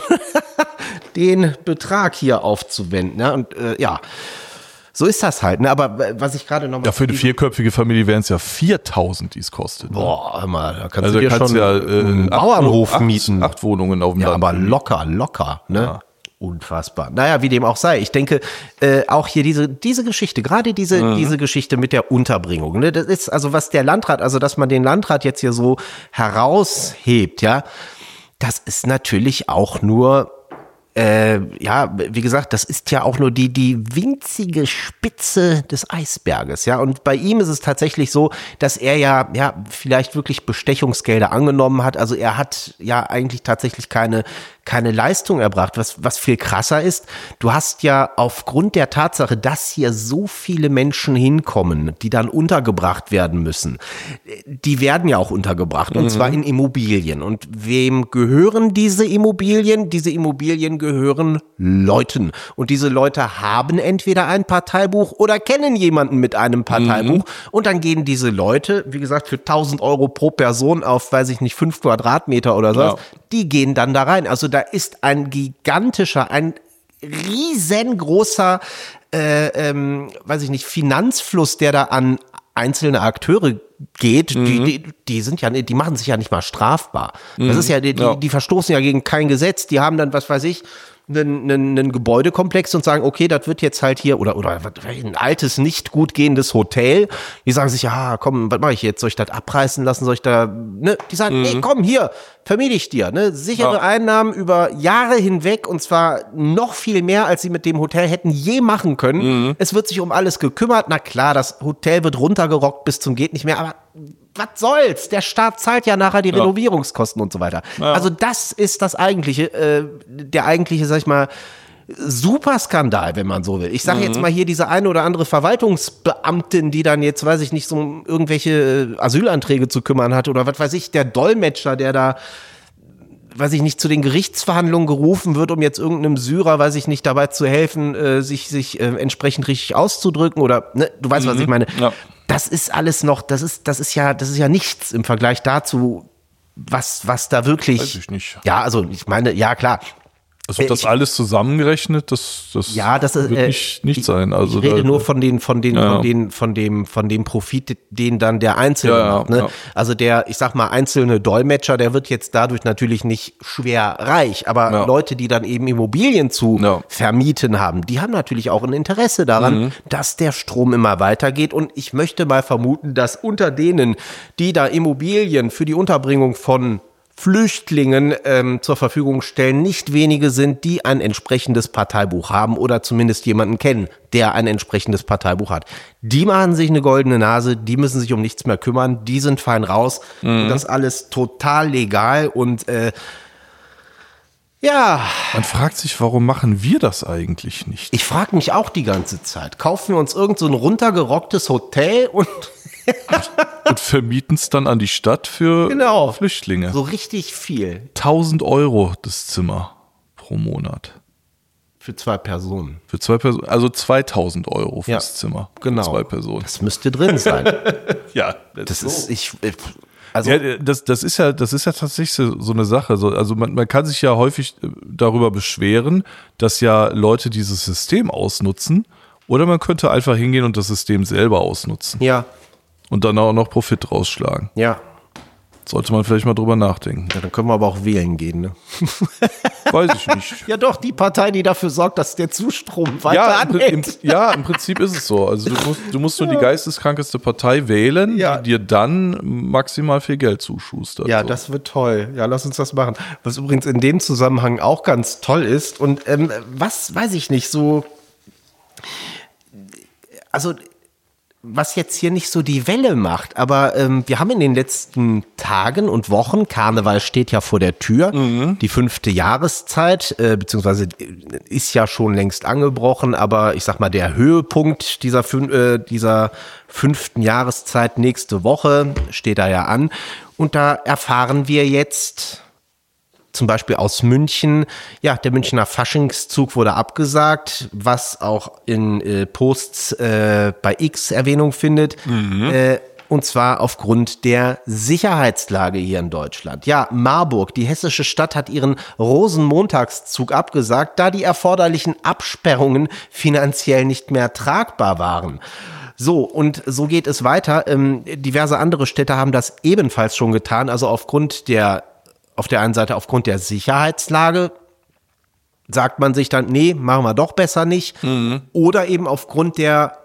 den Betrag hier aufzuwenden. Ne? Und so ist das halt, ne? Aber was ich gerade nochmal... Ja, für eine 4-köpfige Familie wären es ja 4.000, die es kostet. Ne? Boah, hör mal, da kannst du dir schon einen Bauernhof mieten. 8 Wohnungen auf dem Land. Ja, aber locker, ne? Ja. Unfassbar. Naja, wie dem auch sei. Ich denke, auch hier diese Geschichte, gerade diese Geschichte mit der Unterbringung, ne? Das ist also, was der Landrat, also dass man den Landrat jetzt hier so heraushebt, ja, das ist natürlich auch nur... wie gesagt, das ist ja auch nur die winzige Spitze des Eisberges, ja. Und bei ihm ist es tatsächlich so, dass er ja vielleicht wirklich Bestechungsgelder angenommen hat. Also er hat ja eigentlich tatsächlich keine keine Leistung erbracht. Was viel krasser ist, du hast ja aufgrund der Tatsache, dass hier so viele Menschen hinkommen, die dann untergebracht werden müssen, die werden ja auch untergebracht und zwar in Immobilien. Und wem gehören diese Immobilien? Diese Immobilien gehören Leuten. Und diese Leute haben entweder ein Parteibuch oder kennen jemanden mit einem Parteibuch. Und dann gehen diese Leute, wie gesagt, für 1.000 Euro pro Person auf, weiß ich nicht, 5 Quadratmeter oder so, die gehen dann da rein. Also da ist ein riesengroßer, weiß ich nicht, Finanzfluss, der da an einzelne Akteure geht, die sind ja, die machen sich ja nicht mal strafbar. Das ist ja, die verstoßen ja gegen kein Gesetz, die haben dann, was weiß ich, einen Gebäudekomplex und sagen, okay, das wird jetzt halt hier, oder ein altes, nicht gut gehendes Hotel, die sagen sich, ja, komm, was mache ich jetzt? Soll ich das abreißen lassen? Soll ich da, ne? Die sagen, nee, komm, hier, vermiete ich dir, ne? Sichere Einnahmen über Jahre hinweg und zwar noch viel mehr, als sie mit dem Hotel hätten je machen können. Es wird sich um alles gekümmert. Na klar, das Hotel wird runtergerockt bis zum geht nicht mehr, aber was soll's? Der Staat zahlt ja nachher die Renovierungskosten und so weiter. Ja. Also das ist das eigentliche, der eigentliche, sag ich mal, Superskandal, wenn man so will. Ich sage jetzt mal hier diese eine oder andere Verwaltungsbeamtin, die dann jetzt, weiß ich nicht, so um irgendwelche Asylanträge zu kümmern hat oder was weiß ich, der Dolmetscher, der da, weiß ich nicht, zu den Gerichtsverhandlungen gerufen wird, um jetzt irgendeinem Syrer, weiß ich nicht, dabei zu helfen, sich entsprechend richtig auszudrücken oder, ne, du weißt, was ich meine. Ja. Das ist alles noch, das ist ja nichts im Vergleich dazu, was da wirklich. Weiß ich nicht. Ja, also ich meine, ja klar. Also das alles zusammengerechnet, das wird nicht sein. Also ich rede nur von dem Profit, den dann der Einzelne macht. Ne? Ja. Also der, ich sag mal, einzelne Dolmetscher, der wird jetzt dadurch natürlich nicht schwer reich, aber Leute, die dann eben Immobilien zu vermieten haben, die haben natürlich auch ein Interesse daran, dass der Strom immer weitergeht. Und ich möchte mal vermuten, dass unter denen, die da Immobilien für die Unterbringung von Flüchtlingen zur Verfügung stellen, nicht wenige sind, die ein entsprechendes Parteibuch haben oder zumindest jemanden kennen, der ein entsprechendes Parteibuch hat. Die machen sich eine goldene Nase, die müssen sich um nichts mehr kümmern, die sind fein raus. Und das alles total legal und ja. Man fragt sich, warum machen wir das eigentlich nicht? Ich frage mich auch die ganze Zeit. Kaufen wir uns irgend so ein runtergerocktes Hotel und vermieten es dann an die Stadt für Flüchtlinge. So richtig viel. 1.000 Euro das Zimmer pro Monat. Für 2 Personen. Für 2 Personen, also 2.000 Euro fürs Zimmer. Genau. Für 2 Personen. Das müsste drin sein. Ja, das ist, das ist ja tatsächlich so eine Sache. Also man kann sich ja häufig darüber beschweren, dass ja Leute dieses System ausnutzen. Oder man könnte einfach hingehen und das System selber ausnutzen. Ja. Und dann auch noch Profit rausschlagen. Ja. Sollte man vielleicht mal drüber nachdenken. Ja, dann können wir aber auch wählen gehen, ne? Weiß ich nicht. Ja doch, die Partei, die dafür sorgt, dass der Zustrom weiter anhält. Im Prinzip ist es so. Also du musst nur die geisteskrankeste Partei wählen, die dir dann maximal viel Geld zuschustert. Ja, so. Das wird toll. Ja, lass uns das machen. Was übrigens in dem Zusammenhang auch ganz toll ist und was, weiß ich nicht, so, also was jetzt hier nicht so die Welle macht, aber wir haben in den letzten Tagen und Wochen, Karneval steht ja vor der Tür, die 5. Jahreszeit, beziehungsweise ist ja schon längst angebrochen, aber ich sag mal, der Höhepunkt dieser 5. Jahreszeit nächste Woche steht da ja an und da erfahren wir jetzt zum Beispiel aus München, ja, der Münchner Faschingszug wurde abgesagt, was auch in Posts bei X Erwähnung findet. Und zwar aufgrund der Sicherheitslage hier in Deutschland. Ja, Marburg, die hessische Stadt, hat ihren Rosenmontagszug abgesagt, da die erforderlichen Absperrungen finanziell nicht mehr tragbar waren. So, und so geht es weiter. Diverse andere Städte haben das ebenfalls schon getan, also auf der einen Seite aufgrund der Sicherheitslage sagt man sich dann, nee, machen wir doch besser nicht. Oder eben aufgrund der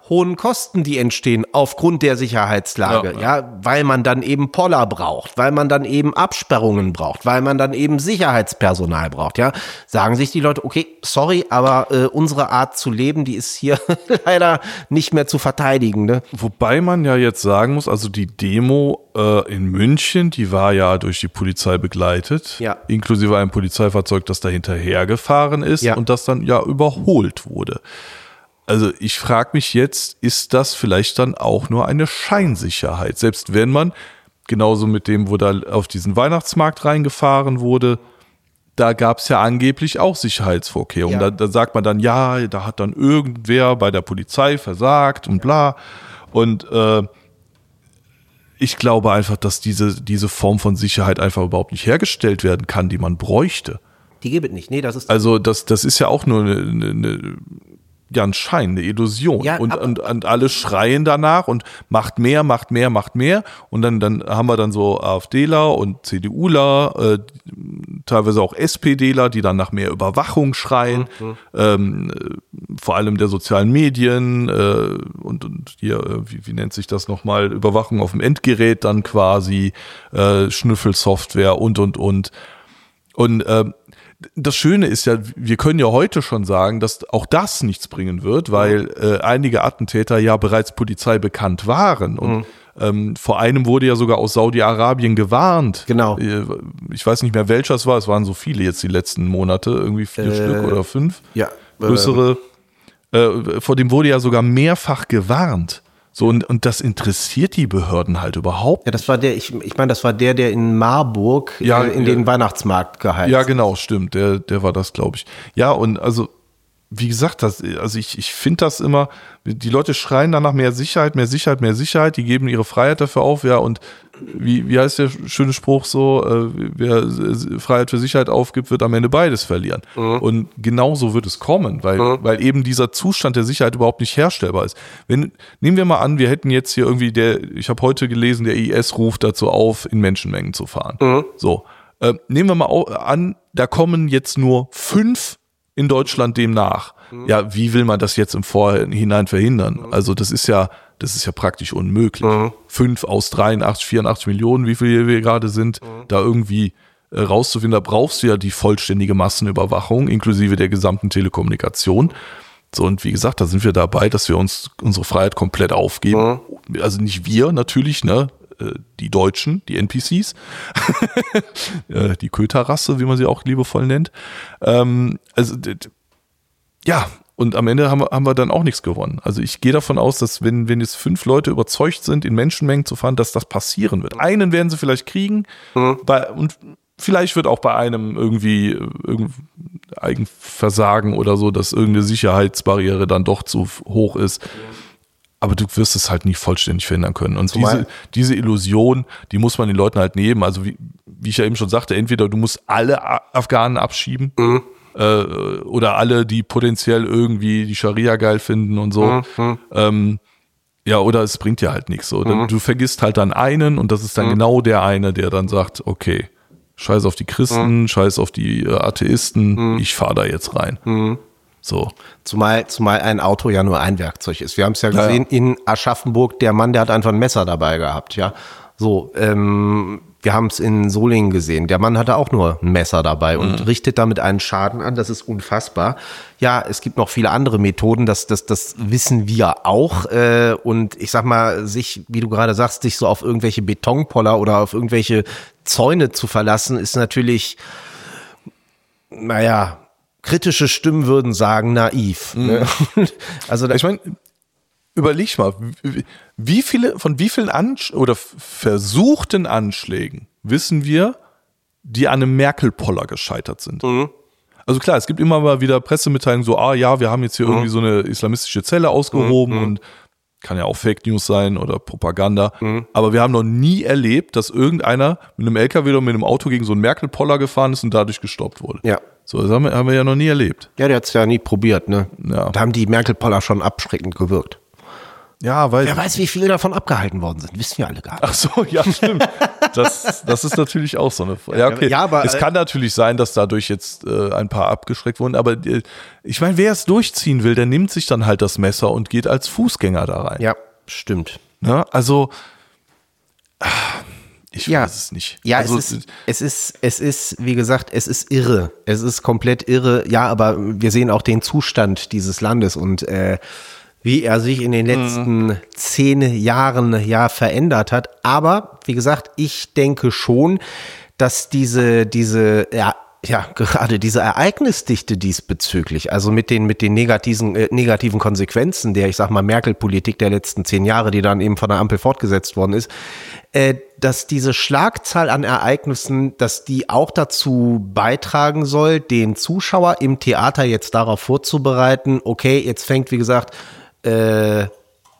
hohen Kosten, die entstehen aufgrund der Sicherheitslage, ja, weil man dann eben Poller braucht, weil man dann eben Absperrungen braucht, weil man dann eben Sicherheitspersonal braucht, ja, sagen sich die Leute, okay, sorry, aber unsere Art zu leben, die ist hier leider nicht mehr zu verteidigen, ne? Wobei man ja jetzt sagen muss, also die Demo in München, die war ja durch die Polizei begleitet, inklusive einem Polizeifahrzeug, das da hinterhergefahren ist und das dann ja überholt wurde. Also ich frage mich jetzt, ist das vielleicht dann auch nur eine Scheinsicherheit? Selbst wenn man, genauso mit dem, wo da auf diesen Weihnachtsmarkt reingefahren wurde, da gab es ja angeblich auch Sicherheitsvorkehrungen. Ja. Da sagt man dann, ja, da hat dann irgendwer bei der Polizei versagt und bla. Und ich glaube einfach, dass diese Form von Sicherheit einfach überhaupt nicht hergestellt werden kann, die man bräuchte. Die gibt es nicht. Nee, das ist also das ist ja auch nur ein Schein, eine Illusion. Ja, und alle schreien danach und macht mehr. Und dann haben wir dann so AfDler und CDUler, teilweise auch SPDler, die dann nach mehr Überwachung schreien, vor allem der sozialen Medien und hier, wie nennt sich das nochmal, Überwachung auf dem Endgerät dann quasi, Schnüffelsoftware und. Und das Schöne ist ja, wir können ja heute schon sagen, dass auch das nichts bringen wird, weil einige Attentäter ja bereits Polizei bekannt waren. Und vor einem wurde ja sogar aus Saudi-Arabien gewarnt. Genau. Ich weiß nicht mehr, welcher es war. Es waren so viele jetzt die letzten Monate, irgendwie 4 Stück oder 5. Ja. Größere. Vor dem wurde ja sogar mehrfach gewarnt. So, und das interessiert die Behörden halt überhaupt. Ja, das war der, ich meine, das war der in Marburg in den Weihnachtsmarkt geheizt. Ja, genau, stimmt. Der war das, glaube ich. Ja, und also, wie gesagt, ich finde das immer, die Leute schreien danach mehr Sicherheit, die geben ihre Freiheit dafür auf, ja, und wie heißt der schöne Spruch so, wer Freiheit für Sicherheit aufgibt, wird am Ende beides verlieren. Und genauso wird es kommen, weil eben dieser Zustand der Sicherheit überhaupt nicht herstellbar ist. Nehmen wir mal an, wir hätten jetzt hier irgendwie ich habe heute gelesen, der IS ruft dazu auf, in Menschenmengen zu fahren. So, nehmen wir mal an, da kommen jetzt nur 5 in Deutschland demnach. Ja, wie will man das jetzt im Vorhinein verhindern? Also das ist ja praktisch unmöglich. 5 aus 83, 84 Millionen, wie viel wir gerade sind, da irgendwie rauszufinden, da brauchst du ja die vollständige Massenüberwachung, inklusive der gesamten Telekommunikation. So, und wie gesagt, da sind wir dabei, dass wir uns unsere Freiheit komplett aufgeben. Also nicht wir natürlich, ne? Die Deutschen, die NPCs, die Köterrasse, wie man sie auch liebevoll nennt. Und am Ende haben wir dann auch nichts gewonnen. Also ich gehe davon aus, dass wenn jetzt 5 Leute überzeugt sind, in Menschenmengen zu fahren, dass das passieren wird. Einen werden sie vielleicht kriegen, und vielleicht wird auch bei einem irgendwie Eigenversagen oder so, dass irgendeine Sicherheitsbarriere dann doch zu hoch ist. Aber du wirst es halt nicht vollständig verhindern können. Und diese Illusion, die muss man den Leuten halt nehmen. Also wie ich ja eben schon sagte, entweder du musst alle Afghanen abschieben, oder alle, die potenziell irgendwie die Scharia geil finden und so. Oder es bringt dir halt nichts. So. Du vergisst halt dann einen und das ist dann genau der eine, der dann sagt, okay, scheiß auf die Christen, scheiß auf die Atheisten, ich fahre da jetzt rein. So. Zumal ein Auto ja nur ein Werkzeug ist. Wir haben es ja gesehen in Aschaffenburg, der Mann, der hat einfach ein Messer dabei gehabt, ja. So, wir haben es in Solingen gesehen. Der Mann hatte auch nur ein Messer dabei und richtet damit einen Schaden an. Das ist unfassbar. Ja, es gibt noch viele andere Methoden. Das wissen wir auch. Und ich sag mal, wie du gerade sagst, sich so auf irgendwelche Betonpoller oder auf irgendwelche Zäune zu verlassen, ist natürlich, kritische Stimmen würden sagen, naiv. Ne? Also ich meine, überleg mal, von wie vielen versuchten Anschlägen wissen wir, die an einem Merkel-Poller gescheitert sind? Also klar, es gibt immer mal wieder Pressemitteilungen so, wir haben jetzt hier irgendwie so eine islamistische Zelle ausgehoben und kann ja auch Fake News sein oder Propaganda, aber wir haben noch nie erlebt, dass irgendeiner mit einem LKW oder mit einem Auto gegen so einen Merkel-Poller gefahren ist und dadurch gestoppt wurde. Ja. So, das haben wir ja noch nie erlebt. Ja, der hat es ja nie probiert, ne? Ja. Da haben die Merkel-Poller schon abschreckend gewirkt. weil. Wer weiß, wie viele davon abgehalten worden sind, wissen wir alle gar nicht. Ach so, ja, stimmt. Das ist natürlich auch so eine Frage. Ja, okay. Ja, aber, es kann natürlich sein, dass dadurch jetzt ein paar abgeschreckt wurden, aber ich meine, wer es durchziehen will, der nimmt sich dann halt das Messer und geht als Fußgänger da rein. Ja, stimmt. Ne? Also, ich weiß es nicht. Ja, also, es ist, wie gesagt, es ist irre. Es ist komplett irre. Ja, aber wir sehen auch den Zustand dieses Landes und wie er sich in den letzten 10 Jahren ja verändert hat. Aber, wie gesagt, ich denke schon, dass gerade diese Ereignisdichte diesbezüglich, also mit den negativen Konsequenzen der, ich sag mal, Merkel-Politik der letzten 10 Jahre, die dann eben von der Ampel fortgesetzt worden ist, dass diese Schlagzahl an Ereignissen, dass die auch dazu beitragen soll, den Zuschauer im Theater jetzt darauf vorzubereiten, okay, jetzt fängt, wie gesagt, eine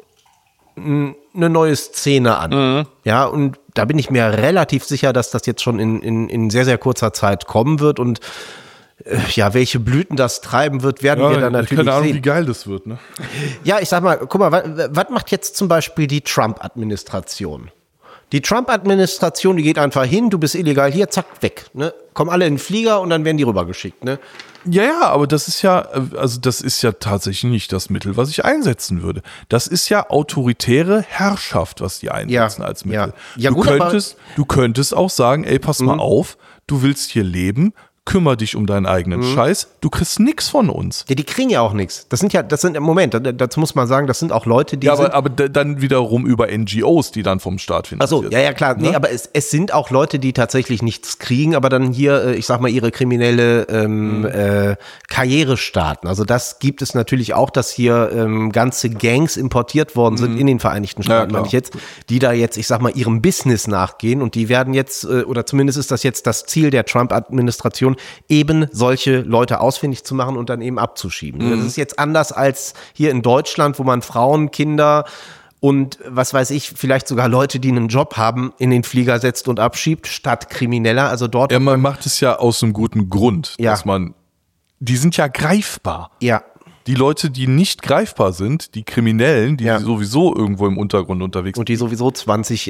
neue Szene an. Ja, und da bin ich mir relativ sicher, dass das jetzt schon in sehr, sehr kurzer Zeit kommen wird und welche Blüten das treiben wird, werden wir dann natürlich keine Ahnung, sehen. wie geil das wird, ne? Ja, ich sag mal, guck mal, was macht jetzt zum Beispiel die Trump-Administration? Die Trump-Administration, die geht einfach hin, du bist illegal hier, zack, weg. Ne? Kommen alle in den Flieger und dann werden die rübergeschickt. Ne? Ja, aber das ist ja tatsächlich nicht das Mittel, was ich einsetzen würde. Das ist ja autoritäre Herrschaft, was die einsetzen als Mittel. Ja, du könntest auch sagen, ey, pass mal auf, du willst hier leben, kümmere dich um deinen eigenen Scheiß, du kriegst nix von uns. Ja, die kriegen ja auch nichts. Das sind im Moment, dazu muss man sagen, das sind auch Leute, die aber dann wiederum über NGOs, die dann vom Staat finanziert werden. Ach so, ja, klar. Nee, aber es sind auch Leute, die tatsächlich nichts kriegen, aber dann hier, ich sag mal, ihre kriminelle Karriere starten. Also das gibt es natürlich auch, dass hier ganze Gangs importiert worden sind in den Vereinigten Staaten, meine ich jetzt, die da jetzt, ich sag mal, ihrem Business nachgehen und die werden jetzt, oder zumindest ist das jetzt das Ziel der Trump-Administration, eben solche Leute ausfindig zu machen und dann eben abzuschieben. Das ist jetzt anders als hier in Deutschland, wo man Frauen, Kinder und was weiß ich, vielleicht sogar Leute, die einen Job haben, in den Flieger setzt und abschiebt, statt Krimineller. Also dort. Ja, man macht es ja aus einem guten Grund, dass die sind ja greifbar. Ja. Die Leute, die nicht greifbar sind, die Kriminellen, die sowieso irgendwo im Untergrund unterwegs sind. Und die sowieso 20,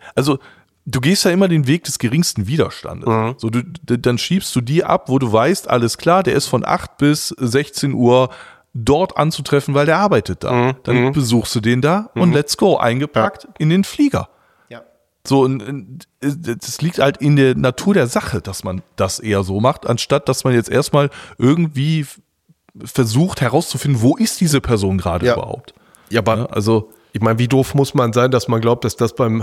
du gehst ja immer den Weg des geringsten Widerstandes. So, dann schiebst du die ab, wo du weißt, alles klar, der ist von 8 bis 16 Uhr dort anzutreffen, weil der arbeitet da. Dann besuchst du den da und let's go, eingepackt in den Flieger. Ja. So, und das liegt halt in der Natur der Sache, dass man das eher so macht, anstatt dass man jetzt erstmal irgendwie versucht herauszufinden, wo ist diese Person gerade überhaupt. Ja, aber also ich meine, wie doof muss man sein, dass man glaubt, dass das beim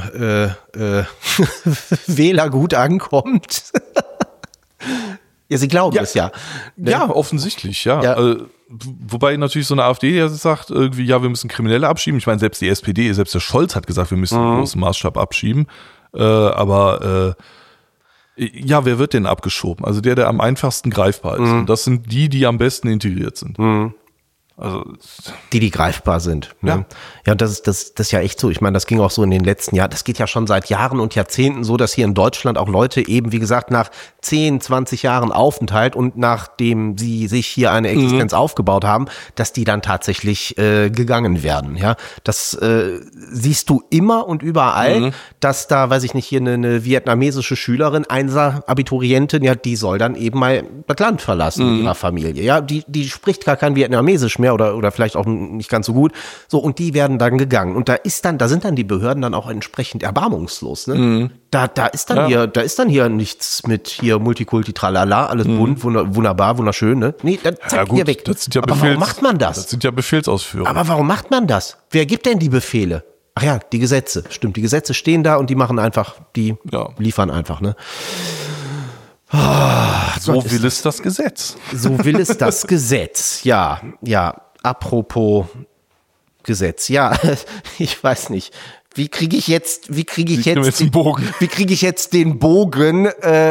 Wähler gut ankommt? Ja, sie glauben es ja. Ne? Ja, offensichtlich, ja. Wobei natürlich so eine AfD ja sagt, irgendwie, wir müssen Kriminelle abschieben. Ich meine, selbst die SPD, selbst der Scholz hat gesagt, wir müssen im großen Maßstab abschieben. Wer wird denn abgeschoben? Also der am einfachsten greifbar ist. Und das sind die am besten integriert sind. Also die greifbar sind. Ne? Ja, das ist ja echt so. Ich meine, das ging auch so in den letzten Jahren. Das geht ja schon seit Jahren und Jahrzehnten so, dass hier in Deutschland auch Leute eben, wie gesagt, nach 10, 20 Jahren Aufenthalt und nachdem sie sich hier eine Existenz aufgebaut haben, dass die dann tatsächlich gegangen werden. Ja, das siehst du immer und überall, dass da, weiß ich nicht, hier eine vietnamesische Schülerin, Einser-Abiturientin, ja, die soll dann eben mal das Land verlassen mit ihrer Familie. Ja, die spricht gar kein Vietnamesisch mehr oder vielleicht auch nicht ganz so gut. So, und die werden dann gegangen. Und da sind dann die Behörden dann auch entsprechend erbarmungslos. Ne? Da ist dann hier nichts mit hier Multikulti, tralala, alles bunt, wunderbar, wunderschön. Ne? Nee, dann zack, hier weg. Aber warum macht man das? Das sind ja Befehlsausführungen. Aber warum macht man das? Wer gibt denn die Befehle? Ach ja, die Gesetze. Stimmt, die Gesetze stehen da und die machen einfach, liefern einfach, ne? So will es das Gesetz. So will es das Gesetz, ja. Apropos Gesetz, ich weiß nicht. Wie kriege ich jetzt den Bogen?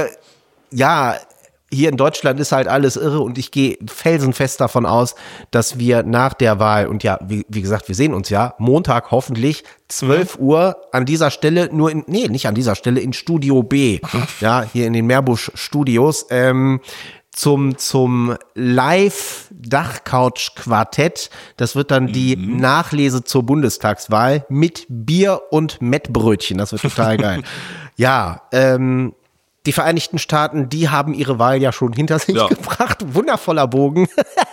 Hier in Deutschland ist halt alles irre und ich gehe felsenfest davon aus, dass wir nach der Wahl und wie gesagt, wir sehen uns Montag hoffentlich 12 Uhr an dieser Stelle nicht an dieser Stelle, in Studio B, hier in den Meerbusch Studios, zum Live-Dachcouch-Quartett. Das wird dann die Nachlese zur Bundestagswahl mit Bier und Mettbrötchen. Das wird total geil. Ja, die Vereinigten Staaten, die haben ihre Wahl ja schon hinter sich gebracht. Wundervoller Bogen.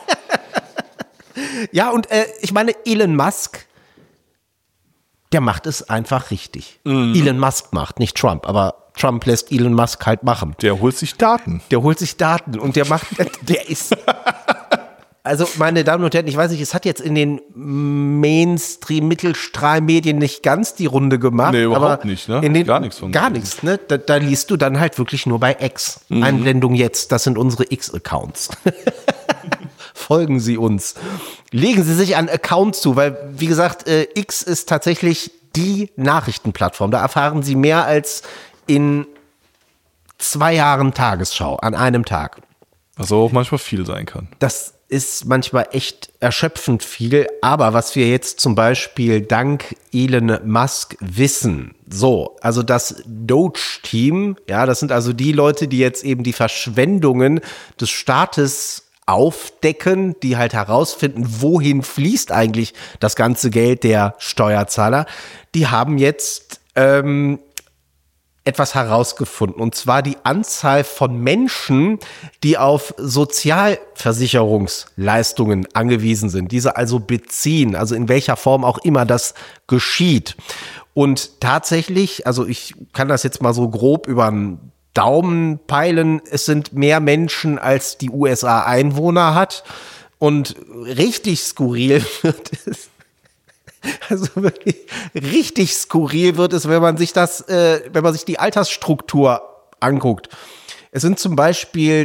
Ja, und ich meine, Elon Musk, der macht es einfach richtig. Elon Musk macht, nicht Trump, aber Trump lässt Elon Musk halt machen. Der holt sich Daten. Und der macht, der ist... Also, meine Damen und Herren, ich weiß nicht, es hat jetzt in den Mainstream-Mittelstrahlmedien nicht ganz die Runde gemacht. Nee, überhaupt aber nicht, ne? In den, gar nichts von. Gar nichts, ne? Da liest du dann halt wirklich nur bei X. Einblendung jetzt, das sind unsere X-Accounts. Folgen Sie uns. Legen Sie sich an Accounts zu, weil, wie gesagt, X ist tatsächlich die Nachrichtenplattform. Da erfahren Sie mehr als in 2 Jahren Tagesschau an einem Tag. Was auch manchmal viel sein kann. Das ist manchmal echt erschöpfend viel, aber was wir jetzt zum Beispiel dank Elon Musk wissen, so, also das Doge-Team, ja, das sind also die Leute, die jetzt eben die Verschwendungen des Staates aufdecken, die halt herausfinden, wohin fließt eigentlich das ganze Geld der Steuerzahler, die haben jetzt etwas herausgefunden, und zwar die Anzahl von Menschen, die auf Sozialversicherungsleistungen angewiesen sind, diese also beziehen, also in welcher Form auch immer das geschieht. Und tatsächlich, also ich kann das jetzt mal so grob über den Daumen peilen, es sind mehr Menschen, als die USA Einwohner hat, und richtig skurril wird es. Also wirklich richtig skurril wird es, wenn man sich die Altersstruktur anguckt. Es sind zum Beispiel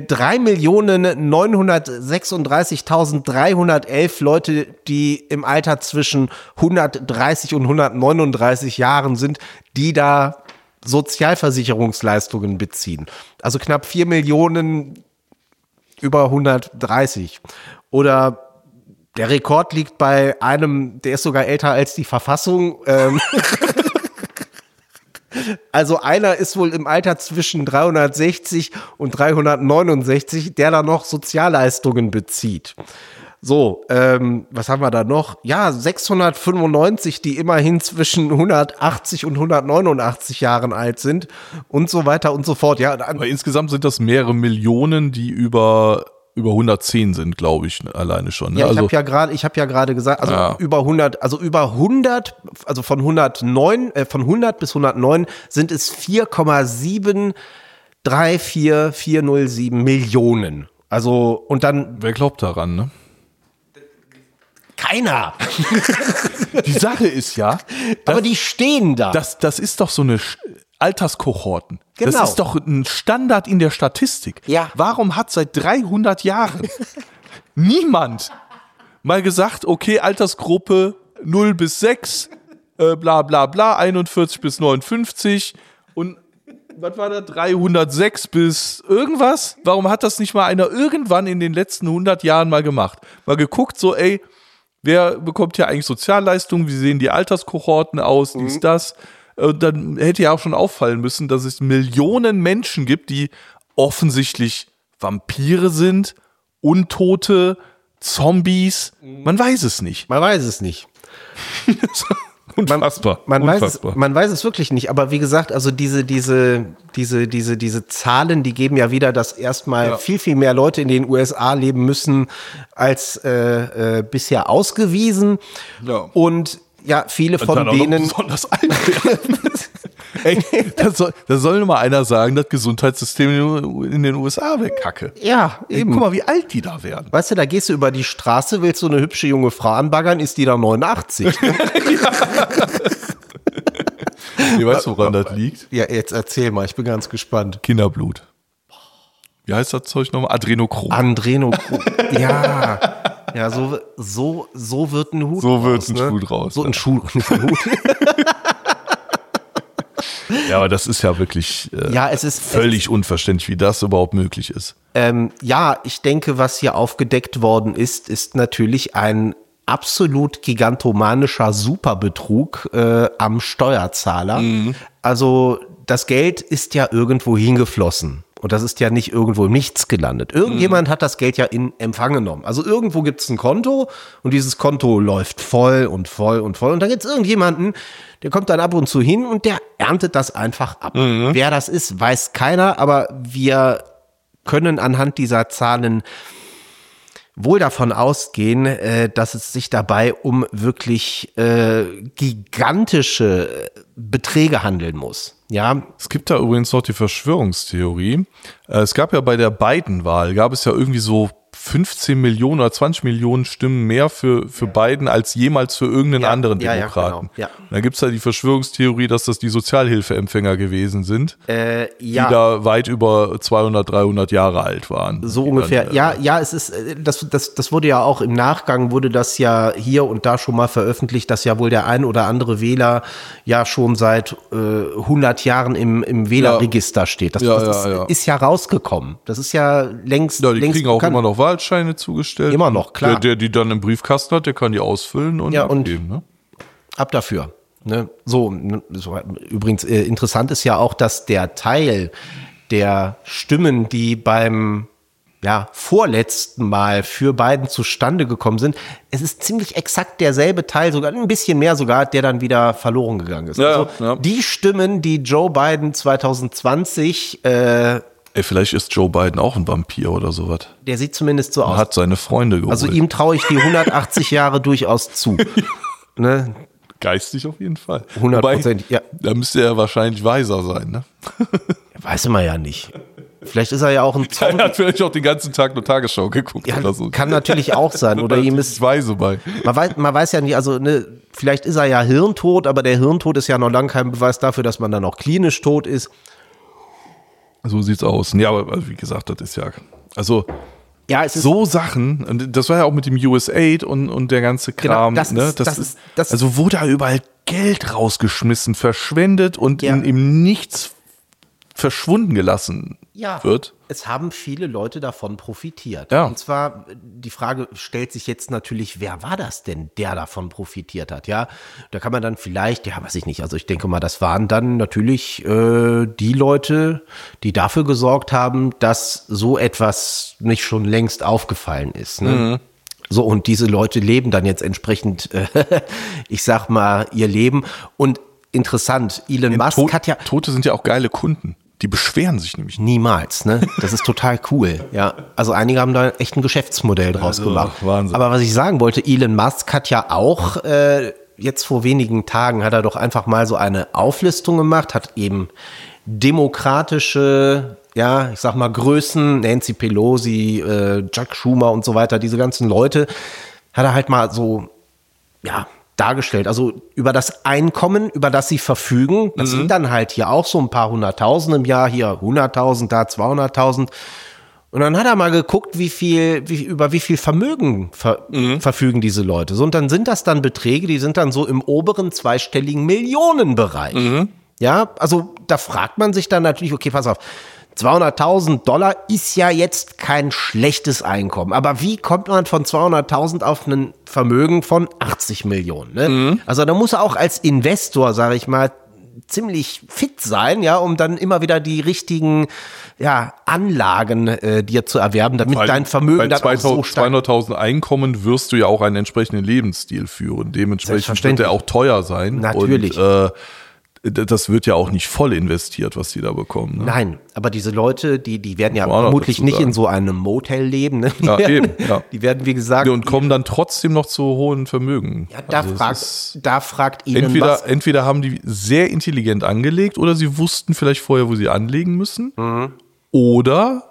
3.936.311 Leute, die im Alter zwischen 130 und 139 Jahren sind, die da Sozialversicherungsleistungen beziehen. Also knapp 4 Millionen über 130. Oder der Rekord liegt bei einem, der ist sogar älter als die Verfassung. Also einer ist wohl im Alter zwischen 360 und 369, der da noch Sozialleistungen bezieht. So, was haben wir da noch? Ja, 695, die immerhin zwischen 180 und 189 Jahren alt sind und so weiter und so fort. Ja, aber insgesamt sind das mehrere Millionen, die über 110 sind, glaube ich, alleine schon. Ne? Ja, ich also, habe ja gerade gesagt, also über 100, also von 100 bis 109 sind es 4,734407 Millionen. Also, und dann. Wer glaubt daran, ne? Keiner. Die Sache ist ja, aber die stehen da. Das ist doch so eine Alterskohorten. Genau. Das ist doch ein Standard in der Statistik. Ja. Warum hat seit 300 Jahren niemand mal gesagt, okay, Altersgruppe 0 bis 6, bla bla bla, 41 bis 59 und was war da, 306 bis irgendwas? Warum hat das nicht mal einer irgendwann in den letzten 100 Jahren mal gemacht? Mal geguckt, so ey, wer bekommt hier eigentlich Sozialleistungen, wie sehen die Alterskohorten aus, dies, das. Dann hätte ja auch schon auffallen müssen, dass es Millionen Menschen gibt, die offensichtlich Vampire sind, Untote, Zombies. Man weiß es nicht. Man weiß es nicht. Unfassbar. Man weiß es wirklich nicht. Aber wie gesagt, also diese Zahlen, die geben ja wieder, dass erstmal viel, viel mehr Leute in den USA leben müssen als bisher ausgewiesen. Ja. Und ja, viele von denen. Besonders alt werden. Ey, da soll mal einer sagen, das Gesundheitssystem in den USA wäre Kacke. Ja, eben. Ey, guck mal, wie alt die da werden. Weißt du, da gehst du über die Straße, willst du eine hübsche junge Frau anbaggern, ist die da 89. Wie weißt du, woran das liegt? Ja, jetzt erzähl mal, ich bin ganz gespannt. Kinderblut. Wie heißt das Zeug nochmal? Adrenochrom. Ja. Ja, so wird ein Hut raus. So wird ein Schuh draus. So ein Schuh. Ja, aber das ist ja wirklich es ist völlig unverständlich, wie das überhaupt möglich ist. Ja, ich denke, was hier aufgedeckt worden ist natürlich ein absolut gigantomanischer Superbetrug am Steuerzahler. Mhm. Also das Geld ist ja irgendwo hingeflossen. Und das ist ja nicht irgendwo im Nichts gelandet. Irgendjemand hat das Geld ja in Empfang genommen. Also irgendwo gibt es ein Konto und dieses Konto läuft voll und voll und voll. Und dann gibt es irgendjemanden, der kommt dann ab und zu hin und der erntet das einfach ab. Wer das ist, weiß keiner, aber wir können anhand dieser Zahlen wohl davon ausgehen, dass es sich dabei um wirklich gigantische Beträge handeln muss. Ja. Es gibt da übrigens noch die Verschwörungstheorie. Es gab ja bei der Biden-Wahl, gab es ja irgendwie so 15 Millionen oder 20 Millionen Stimmen mehr für Biden als jemals für irgendeinen anderen Demokraten. Genau. Da gibt's ja die Verschwörungstheorie, dass das die Sozialhilfeempfänger gewesen sind, die da weit über 200, 300 Jahre alt waren. So ungefähr. Es ist, das wurde ja auch im Nachgang, wurde das ja hier und da schon mal veröffentlicht, dass ja wohl der ein oder andere Wähler ja schon seit 100 Jahren im Wählerregister steht. Das ist ja rausgekommen. Das ist ja längst. Ja, die kriegen auch immer noch Wahlscheine zugestellt. Immer noch, klar. Der die dann im Briefkasten hat, der kann die ausfüllen und abgeben. Ne? Ab dafür. Ne? So, übrigens, interessant ist ja auch, dass der Teil der Stimmen, die beim vorletzten Mal für Biden zustande gekommen sind, es ist ziemlich exakt derselbe Teil, sogar ein bisschen mehr sogar, der dann wieder verloren gegangen ist. Die Stimmen, die Joe Biden 2020 vielleicht ist Joe Biden auch ein Vampir oder sowas. Der sieht zumindest so aus. Er hat seine Freunde geholt. Also ihm traue ich die 180 Jahre durchaus zu. Ne? Geistig auf jeden Fall. 100%. Ja. Da müsste er wahrscheinlich weiser sein, ne? Weiß man ja nicht. Vielleicht ist er ja auch ein Zombie. Er hat vielleicht auch den ganzen Tag nur Tagesschau geguckt oder so. Kann natürlich auch sein. Oder ihm ist weise bei. Man weiß ja nicht, also vielleicht ist er ja hirntot, aber der Hirntod ist ja noch lange kein Beweis dafür, dass man dann auch klinisch tot ist. So sieht's aus. Ja, aber wie gesagt, das ist ja, also es ist so Sachen, und das war ja auch mit dem USAID und der ganze Kram. Genau, also wo da überall Geld rausgeschmissen, verschwendet und in nichts verschwunden gelassen wird. Es haben viele Leute davon profitiert. Ja. Und zwar, die Frage stellt sich jetzt natürlich, wer war das denn, der davon profitiert hat? Ja, da kann man dann vielleicht, weiß ich nicht, also ich denke mal, das waren dann natürlich die Leute, die dafür gesorgt haben, dass so etwas nicht schon längst aufgefallen ist. Ne? Mhm. So, und diese Leute leben dann jetzt entsprechend, ich sag mal, ihr Leben. Und interessant, Elon Musk hat ja... Tote sind ja auch geile Kunden. Die beschweren sich nämlich nicht. Niemals, ne? Das ist total cool. Ja, also einige haben da echt ein Geschäftsmodell draus gemacht. Wahnsinn. Aber was ich sagen wollte, Elon Musk hat ja auch jetzt vor wenigen Tagen hat er doch einfach mal so eine Auflistung gemacht, hat eben demokratische, ich sag mal Größen, Nancy Pelosi, Chuck Schumer und so weiter, diese ganzen Leute, hat er halt mal so, dargestellt. Also über das Einkommen, über das sie verfügen, das sind dann halt hier auch so ein paar 100.000 im Jahr, hier 100.000, da 200.000. Und dann hat er mal geguckt, über wie viel Vermögen verfügen diese Leute. So, und dann sind das dann Beträge, die sind dann so im oberen zweistelligen Millionenbereich. Ja, also da fragt man sich dann natürlich, okay, pass auf, $200.000 ist ja jetzt kein schlechtes Einkommen. Aber wie kommt man von 200.000 auf ein Vermögen von 80 Millionen? Ne? Also da muss er auch als Investor, sage ich mal, ziemlich fit sein, um dann immer wieder die richtigen Anlagen dir zu erwerben, damit dein Vermögen dann auch so steigt. 200.000 Einkommen wirst du ja auch einen entsprechenden Lebensstil führen. Dementsprechend wird der auch teuer sein. Natürlich. Und, das wird ja auch nicht voll investiert, was die da bekommen. Ne? Nein, aber diese Leute, die werden ja vermutlich nicht in so einem Motel leben. Ne? Die werden, wie gesagt... Und kommen dann trotzdem noch zu hohen Vermögen. Ja, da fragt Elon Musk. Entweder haben die sehr intelligent angelegt oder sie wussten vielleicht vorher, wo sie anlegen müssen. Oder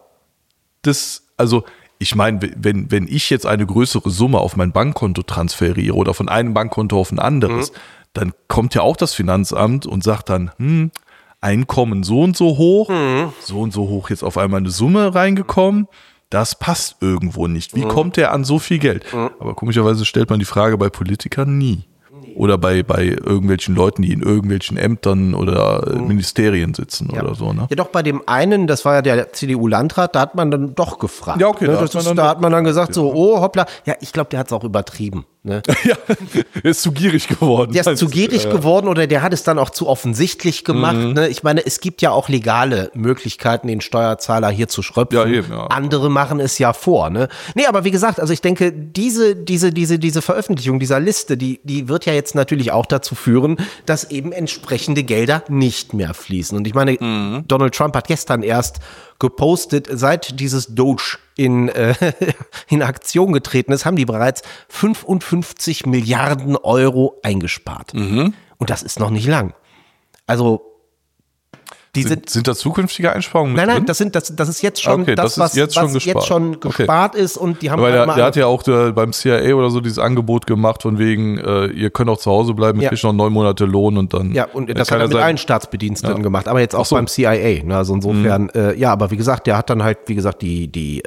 ich meine, wenn ich jetzt eine größere Summe auf mein Bankkonto transferiere oder von einem Bankkonto auf ein anderes, dann kommt ja auch das Finanzamt und sagt dann, Einkommen so und so hoch jetzt auf einmal eine Summe reingekommen, das passt irgendwo nicht. Wie kommt der an so viel Geld? Aber komischerweise stellt man die Frage bei Politikern nie. Oder bei irgendwelchen Leuten, die in irgendwelchen Ämtern oder Ministerien sitzen oder so. Ne? Ja, doch bei dem einen, das war ja der CDU-Landrat, da hat man dann doch gefragt. Ja, okay. Da hat man dann gesagt, so, oh, hoppla. Ja, ich glaube, der hat es auch übertrieben. Ne? Ja, er ist zu gierig geworden. Der ist zu gierig geworden oder der hat es dann auch zu offensichtlich gemacht. Ne? Ich meine, es gibt ja auch legale Möglichkeiten, den Steuerzahler hier zu schröpfen. Ja, eben, ja. Andere machen es ja vor. Ne? Nee, aber wie gesagt, also ich denke, diese Veröffentlichung dieser Liste, die wird ja jetzt natürlich auch dazu führen, dass eben entsprechende Gelder nicht mehr fließen. Und ich meine, Donald Trump hat gestern erst gepostet, seit dieses Doge in Aktion getreten ist, haben die bereits 55 Milliarden Euro eingespart. Und das ist noch nicht lang. Also sind da zukünftige Einsparungen mit Nein, drin? das ist jetzt schon Okay, das, was jetzt schon gespart ist. Und die haben Weil halt der hat ja auch beim CIA oder so dieses Angebot gemacht, von wegen, ihr könnt auch zu Hause bleiben, ihr kriegt noch 9 Monate Lohn und dann. Ja, und das hat er mit allen Staatsbediensteten gemacht, aber jetzt auch beim CIA. Ne? Also insofern, aber wie gesagt, der hat dann halt, wie gesagt, die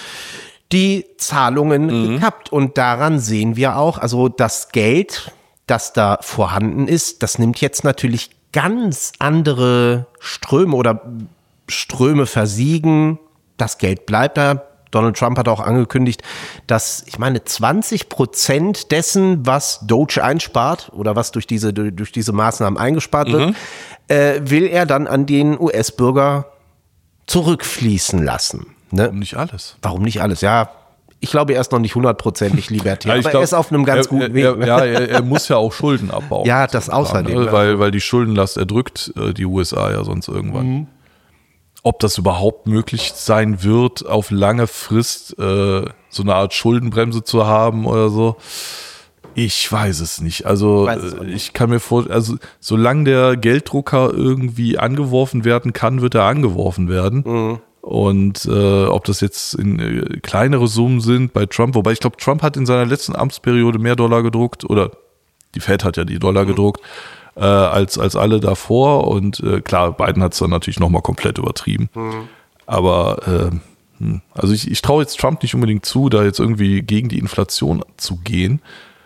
Zahlungen gekappt. Und daran sehen wir auch, also das Geld, das da vorhanden ist, das nimmt jetzt natürlich ganz andere Ströme oder Ströme versiegen. Das Geld bleibt da. Donald Trump hat auch angekündigt, dass, ich meine, 20% dessen, was Doge einspart oder was durch diese Maßnahmen eingespart wird, will er dann an den US-Bürger zurückfließen lassen. Ne? Warum nicht alles? Warum nicht alles? Ja, ich glaube, er ist noch nicht 100%ig libertär, aber er ist auf einem ganz guten Weg. Er muss ja auch Schulden abbauen. Ja, das außerdem. Ne? Weil die Schuldenlast erdrückt die USA ja sonst irgendwann. Ob das überhaupt möglich sein wird, auf lange Frist so eine Art Schuldenbremse zu haben oder so, ich weiß es nicht. Also ich kann mir vorstellen, also solange der Gelddrucker irgendwie angeworfen werden kann, wird er angeworfen werden. Und ob das jetzt in kleinere Summen sind bei Trump, wobei ich glaube, Trump hat in seiner letzten Amtsperiode mehr Dollar gedruckt, oder die Fed hat ja die Dollar gedruckt, als alle davor. Und klar, Biden hat es dann natürlich nochmal komplett übertrieben. Aber also ich traue jetzt Trump nicht unbedingt zu, da jetzt irgendwie gegen die Inflation zu gehen.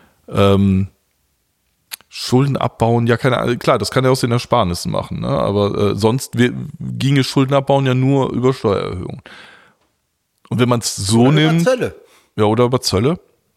Schulden abbauen, ja, keine Ahnung, klar, das kann er aus den Ersparnissen machen, ne? Aber sonst ginge Schulden abbauen ja nur über Steuererhöhungen. Und wenn man es so oder nimmt. Über Zölle. Ja, oder über Zölle.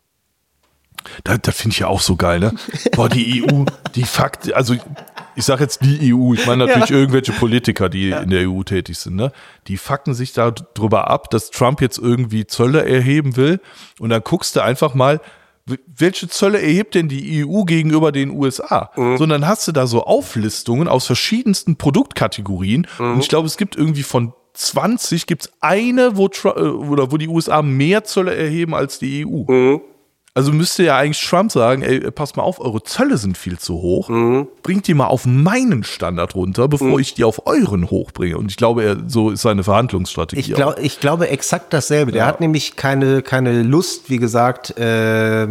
Das finde ich ja auch so geil, ne? Boah, die EU, die Fakt, also ich sage jetzt die EU, ich meine natürlich irgendwelche Politiker, die in der EU tätig sind, ne? Die fucken sich da drüber ab, dass Trump jetzt irgendwie Zölle erheben will. Und dann guckst du einfach mal, welche Zölle erhebt denn die EU gegenüber den USA? Sondern hast du da so Auflistungen aus verschiedensten Produktkategorien. Und ich glaube, es gibt irgendwie von 20 gibt's eine, wo die USA mehr Zölle erheben als die EU. Also müsste ja eigentlich Trump sagen, ey, pass mal auf, eure Zölle sind viel zu hoch. Bringt die mal auf meinen Standard runter, bevor ich die auf euren hochbringe. Und ich glaube, so ist seine Verhandlungsstrategie. Ich glaube exakt dasselbe. Der hat nämlich keine Lust, wie gesagt, dass,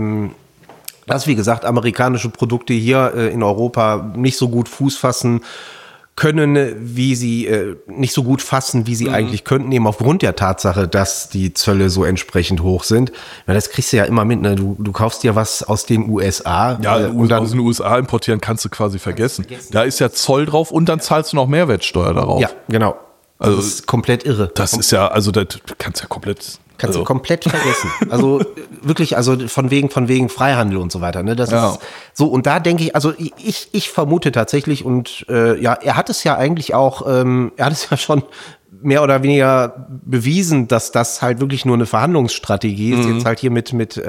wie gesagt, amerikanische Produkte hier in Europa nicht so gut Fuß fassen können, wie sie nicht so gut fassen, wie sie eigentlich könnten, eben aufgrund der Tatsache, dass die Zölle so entsprechend hoch sind. Weil das kriegst du ja immer mit, ne? Du kaufst dir was aus den USA. Ja, und aus den USA importieren kannst du quasi vergessen. Da ist ja Zoll drauf und dann zahlst du noch Mehrwertsteuer darauf. Ja, genau. Also, das ist komplett irre. Das ist ja, also das kannst du ja komplett... Kannst du komplett vergessen. Also wirklich, also von wegen Freihandel und so weiter. Ne? Das ist so, und da denke ich, also ich vermute tatsächlich, und er hat es ja eigentlich auch, er hat es ja schon mehr oder weniger bewiesen, dass das halt wirklich nur eine Verhandlungsstrategie ist. Jetzt halt hier mit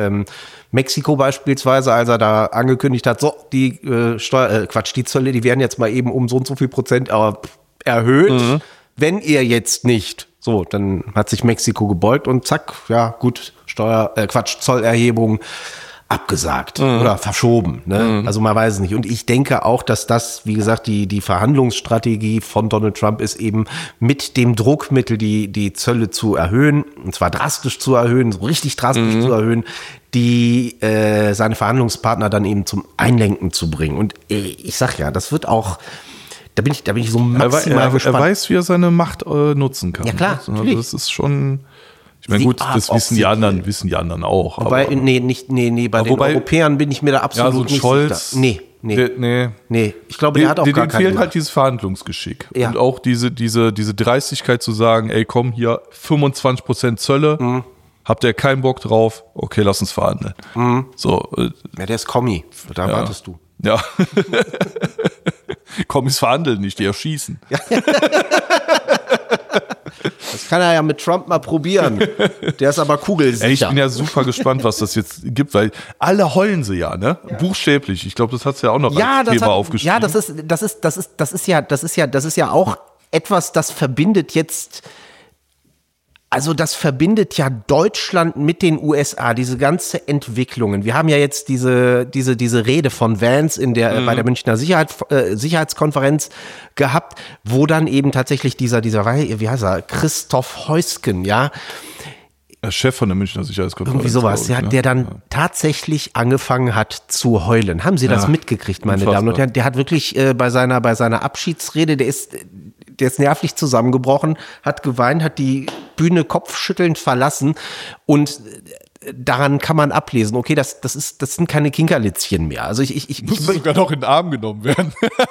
Mexiko beispielsweise, als er da angekündigt hat, so, die die Zölle, die werden jetzt mal eben um so und so viel Prozent erhöht, wenn ihr jetzt nicht. So, dann hat sich Mexiko gebeugt und zack, ja gut, Zollerhebung abgesagt oder verschoben. Ne? Also man weiß es nicht. Und ich denke auch, dass das, wie gesagt, die Verhandlungsstrategie von Donald Trump ist, eben mit dem Druckmittel die Zölle zu erhöhen, und zwar drastisch zu erhöhen, so richtig drastisch zu erhöhen, die seine Verhandlungspartner dann eben zum Einlenken zu bringen. Und ich sag ja, das wird auch... Da bin ich so maximal gespannt. Er weiß, wie er seine Macht nutzen kann. Ja klar, also das ist schon. Ich meine, gut, das wissen die anderen auch. Wobei, bei den Europäern bin ich mir da absolut nicht Scholz, sicher. Nee. Ich glaube, der hat auch gar keinen. fehlt halt dieses Verhandlungsgeschick. Ja. Und auch diese Dreistigkeit zu sagen, ey, komm, hier 25% Zölle. Habt ihr keinen Bock drauf? Okay, lass uns verhandeln. So, Ja, der ist Kommi. Da wartest du. ja. Kommis verhandeln nicht, die erschießen. Das kann er ja mit Trump mal probieren. Der ist aber kugelsicher. Ey, ich bin ja super gespannt, was das jetzt gibt, weil alle heulen sie ja, ne? Ja. Buchstäblich. Ich glaube, das hat's ja auch noch als Thema aufgeschrieben. Ja, das ist ja auch etwas, das verbindet jetzt. Also das verbindet ja Deutschland mit den USA, diese ganze Entwicklungen. Wir haben ja jetzt diese Rede von Vance bei der Münchner Sicherheitskonferenz gehabt, wo dann eben tatsächlich dieser, wie heißt er, Christoph Heusgen, ja. Der Chef von der Münchner Sicherheitskonferenz. Irgendwie sowas, ja, der dann tatsächlich angefangen hat zu heulen. Haben Sie das mitgekriegt, meine Damen und Herren? Der hat wirklich bei seiner Abschiedsrede, der ist nervlich zusammengebrochen, hat geweint, hat die Bühne kopfschüttelnd verlassen und daran kann man ablesen, okay, das sind keine Kinkerlitzchen mehr. Also ich muss sogar noch in den Arm genommen werden.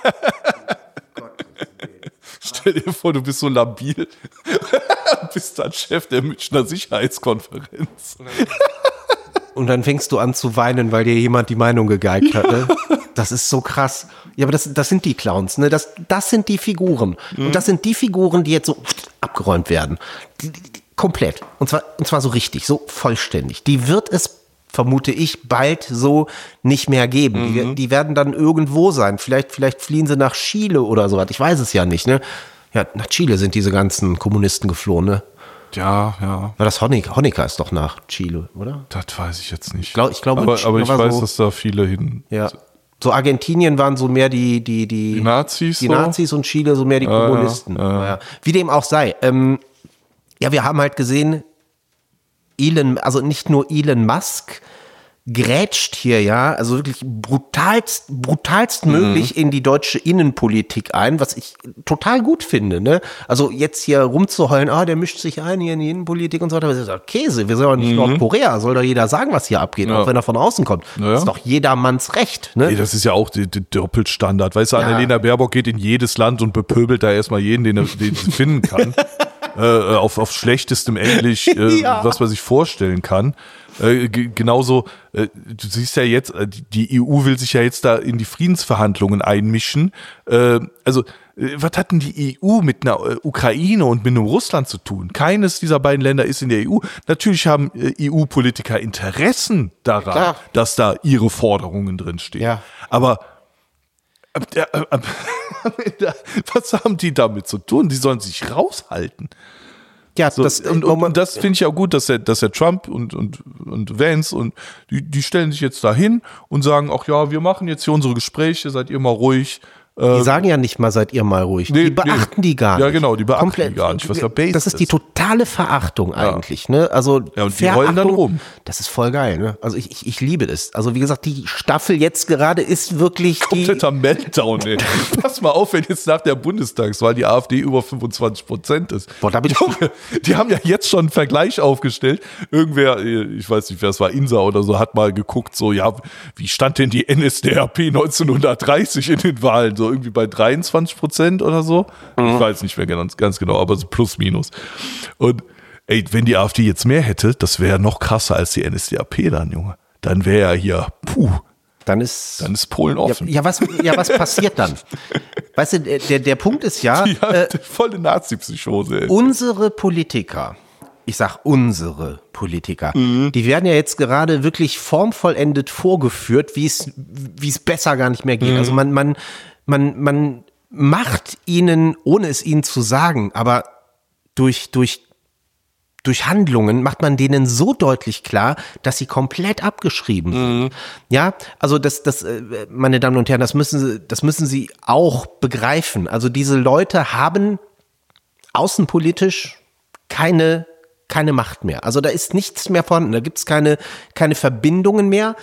Stell dir vor, du bist so labil, bist dann Chef der Münchner Sicherheitskonferenz. Und dann fängst du an zu weinen, weil dir jemand die Meinung gegeigt hat. Ne? Das ist so krass. Ja, aber das sind die Clowns, ne? Das sind die Figuren. Und das sind die Figuren, die jetzt so abgeräumt werden. Komplett. Und zwar so richtig, so vollständig. Die wird es, vermute ich, bald so nicht mehr geben. Die werden dann irgendwo sein. Vielleicht fliehen sie nach Chile oder sowas. Ich weiß es ja nicht, ne? Ja, nach Chile sind diese ganzen Kommunisten geflohen, ne? Ja. War das Honecker ist doch nach Chile, oder? Das weiß ich jetzt nicht. Ich glaube, aber ich weiß, dass da viele hin. Ja. So Argentinien waren so mehr die Nazis, die Nazis und Chile so mehr die Kommunisten. Ja. Wie dem auch sei. Ja, wir haben halt gesehen, nicht nur Elon Musk grätscht hier, ja, also wirklich brutalst möglich in die deutsche Innenpolitik ein, was ich total gut finde, ne? Also jetzt hier rumzuheulen, der mischt sich ein hier in die Innenpolitik und so weiter, das ist doch Käse, wir sind doch nicht Nordkorea, soll doch jeder sagen, was hier abgeht, auch wenn er von außen kommt. Das ist doch jedermanns Recht, ne? Nee, das ist ja auch die Doppelstandard, weißt du, Annalena Baerbock geht in jedes Land und bepöbelt da erstmal jeden, den sie finden kann, auf schlechtestem Englisch, was man sich vorstellen kann. Genauso, du siehst ja jetzt, die EU will sich ja jetzt da in die Friedensverhandlungen einmischen. Was hat denn die EU mit einer Ukraine und mit einem Russland zu tun? Keines dieser beiden Länder ist in der EU. Natürlich haben EU-Politiker Interessen daran, dass da ihre Forderungen drinstehen. Ja. Aber was haben die damit zu tun? Die sollen sich raushalten. Ja, so, das finde ich auch gut, dass der Trump und Vance und die stellen sich jetzt dahin und sagen, ach ja, wir machen jetzt hier unsere Gespräche, seid ihr mal ruhig. Die sagen ja nicht mal, seid ihr mal ruhig. Die beachten die gar nicht. Ja, genau, die beachten die gar nicht, was ja base ist. Das ist die totale Verachtung eigentlich, ne? Also, und die rollen dann rum. Das ist voll geil, ne? Also ich liebe das. Also wie gesagt, die Staffel jetzt gerade ist wirklich kompletter Meltdown, ey. Pass mal auf, wenn jetzt nach der Bundestagswahl die AfD über 25% ist. Boah, da bin ich die haben ja jetzt schon einen Vergleich aufgestellt. Irgendwer, ich weiß nicht, wer es war, Insa oder so, hat mal geguckt, so, ja, wie stand denn die NSDAP 1930 in den Wahlen? So irgendwie bei 23% oder so. Ich weiß nicht mehr ganz genau, aber so plus minus. Und ey, wenn die AfD jetzt mehr hätte, das wäre noch krasser als die NSDAP dann, Junge. Dann wäre ja hier, Dann ist Polen offen. Ja, was passiert dann? Weißt du, der Punkt ist ja, volle Nazi-Psychose, ey. Unsere Politiker, die werden ja jetzt gerade wirklich formvollendet vorgeführt, wie es besser gar nicht mehr geht. Also man macht ihnen, ohne es ihnen zu sagen, aber durch Handlungen macht man denen so deutlich klar, dass sie komplett abgeschrieben sind. Ja, also das, meine Damen und Herren, das müssen Sie auch begreifen. Also diese Leute haben außenpolitisch keine Macht mehr. Also da ist nichts mehr vorhanden. Da gibt's keine Verbindungen mehr.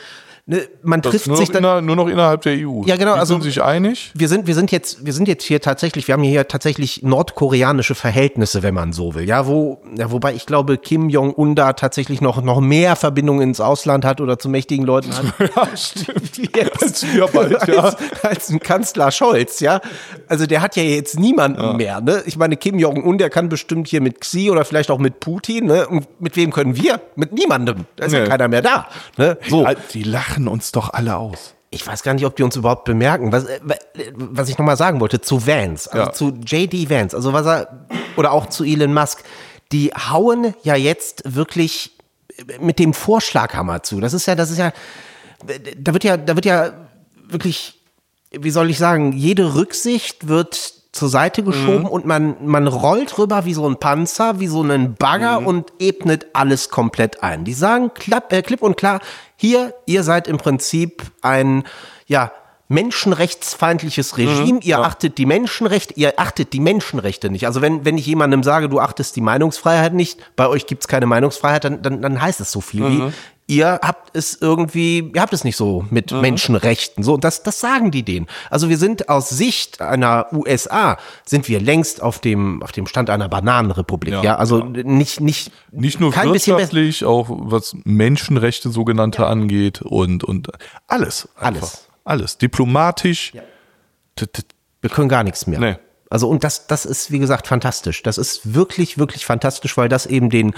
Ne, man Das trifft nur sich dann nur noch innerhalb der EU. Ja, genau, Die also sind sich einig. wir sind jetzt hier tatsächlich, wir haben hier tatsächlich nordkoreanische Verhältnisse, wenn man so will. Ja, wobei ich glaube, Kim Jong-un da tatsächlich noch mehr Verbindungen ins Ausland hat oder zu mächtigen Leuten hat. Ja, stimmt. Jetzt, als ein Kanzler Scholz, ja. Also der hat ja jetzt niemanden mehr, ne? Ich meine, Kim Jong-un, der kann bestimmt hier mit Xi oder vielleicht auch mit Putin, ne? Und mit wem können wir? Mit niemandem. Da ist ja keiner mehr da, ne? So. Die lachen uns doch alle aus. Ich weiß gar nicht, ob die uns überhaupt bemerken. Was ich nochmal sagen wollte, zu Vance, also zu J.D. Vance, also oder auch zu Elon Musk, die hauen ja jetzt wirklich mit dem Vorschlaghammer zu. Da wird ja wirklich, wie soll ich sagen, jede Rücksicht wird zur Seite geschoben und man rollt rüber wie so ein Panzer, wie so einen Bagger und ebnet alles komplett ein. Die sagen klipp und klar, hier, ihr seid im Prinzip ein, menschenrechtsfeindliches Regime, ihr achtet die Menschenrechte nicht. Also wenn ich jemandem sage, du achtest die Meinungsfreiheit nicht, bei euch gibt's keine Meinungsfreiheit, dann heißt es so viel wie, ihr habt es nicht so mit Menschenrechten. So, das sagen die denen. Also wir sind aus Sicht einer USA, sind wir längst auf dem Stand einer Bananenrepublik. Ja, also nicht nur kein bisschen wirtschaftlich, auch was Menschenrechte sogenannte angeht und alles. Alles. Diplomatisch. Ja. Wir können gar nichts mehr. Nee. Also und das ist, wie gesagt, fantastisch. Das ist wirklich, wirklich fantastisch, weil das eben den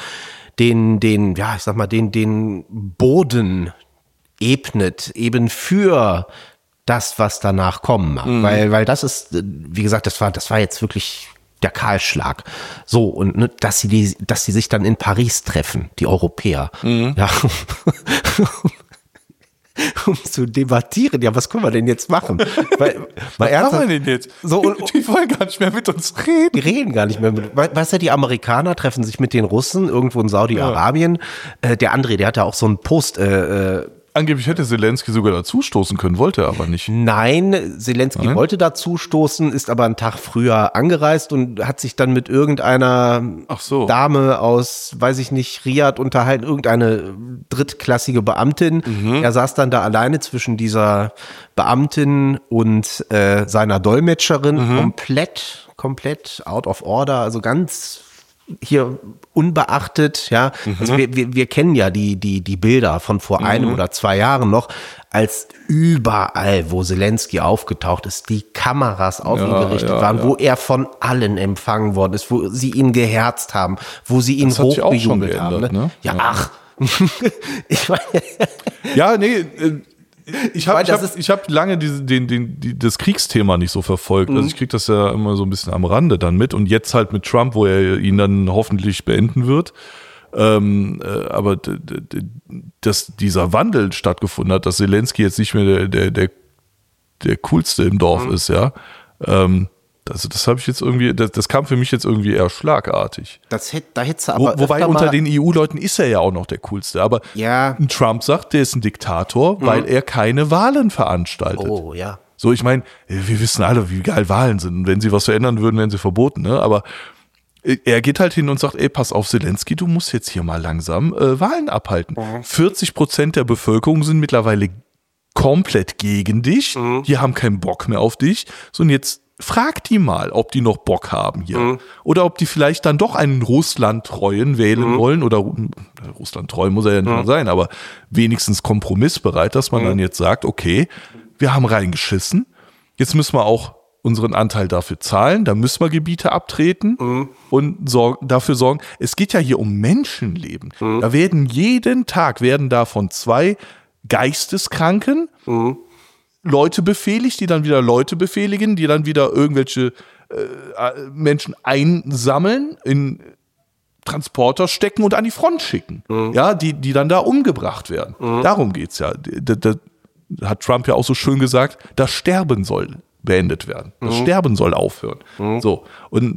Boden ebnet, eben für das, was danach kommen mag. Weil das ist, wie gesagt, das war jetzt wirklich der Kahlschlag. So, und ne, dass sie sich dann in Paris treffen, die Europäer. Ja. Um zu debattieren. Ja, was können wir denn jetzt machen? Was machen wir denn jetzt? So, die wollen gar nicht mehr mit uns reden. Die reden gar nicht mehr mit. Weißt du, die Amerikaner treffen sich mit den Russen irgendwo in Saudi-Arabien. Der André, der hat ja auch so einen Post. Angeblich hätte Zelensky sogar dazustoßen können, wollte er aber nicht. Nein, Zelensky wollte dazustoßen, ist aber einen Tag früher angereist und hat sich dann mit irgendeiner Dame aus, weiß ich nicht, Riyadh unterhalten, irgendeine drittklassige Beamtin. Er saß dann da alleine zwischen dieser Beamtin und seiner Dolmetscherin, komplett out of order, also ganz hier unbeachtet, ja. Also wir kennen ja die Bilder von vor einem oder 2 Jahren noch, als überall, wo Zelensky aufgetaucht ist, die Kameras auf ihn gerichtet waren, wo er von allen empfangen worden ist, wo sie ihn geherzt haben, wo sie ihn hochgejubelt haben. Ne? Ja, ach. Ich meine, ja, nee, ich hab lange das Kriegsthema nicht so verfolgt. Also ich krieg das ja immer so ein bisschen am Rande dann mit. Und jetzt halt mit Trump, wo er ihn dann hoffentlich beenden wird. Aber dass dieser Wandel stattgefunden hat, dass Zelensky jetzt nicht mehr der Coolste im Dorf ist, ja. Das habe ich jetzt irgendwie, das kam für mich jetzt irgendwie eher schlagartig. Da hättest du aber wobei unter den EU-Leuten ist er ja auch noch der Coolste. Aber Trump sagt, der ist ein Diktator, weil er keine Wahlen veranstaltet. Oh, ja. So, ich meine, wir wissen alle, wie geil Wahlen sind. Und wenn sie was verändern würden, wären sie verboten. Ne? Aber er geht halt hin und sagt, ey, pass auf, Zelensky, du musst jetzt hier mal langsam Wahlen abhalten. 40% der Bevölkerung sind mittlerweile komplett gegen dich. Die haben keinen Bock mehr auf dich. So, und jetzt frag die mal, ob die noch Bock haben hier. Oder ob die vielleicht dann doch einen Russland-Treuen wählen wollen. Oder Russland-treu muss er ja nicht mal sein, aber wenigstens kompromissbereit, dass man dann jetzt sagt, okay, wir haben reingeschissen. Jetzt müssen wir auch unseren Anteil dafür zahlen. Da müssen wir Gebiete abtreten und dafür sorgen. Es geht ja hier um Menschenleben. Da werden jeden Tag da von 2 Geisteskranken Leute befehligt, die dann wieder Leute befehligen, die dann wieder irgendwelche Menschen einsammeln, in Transporter stecken und an die Front schicken. Ja, die dann da umgebracht werden. Darum geht's ja. Da hat Trump ja auch so schön gesagt, das Sterben soll beendet werden. Das Sterben soll aufhören. So. Und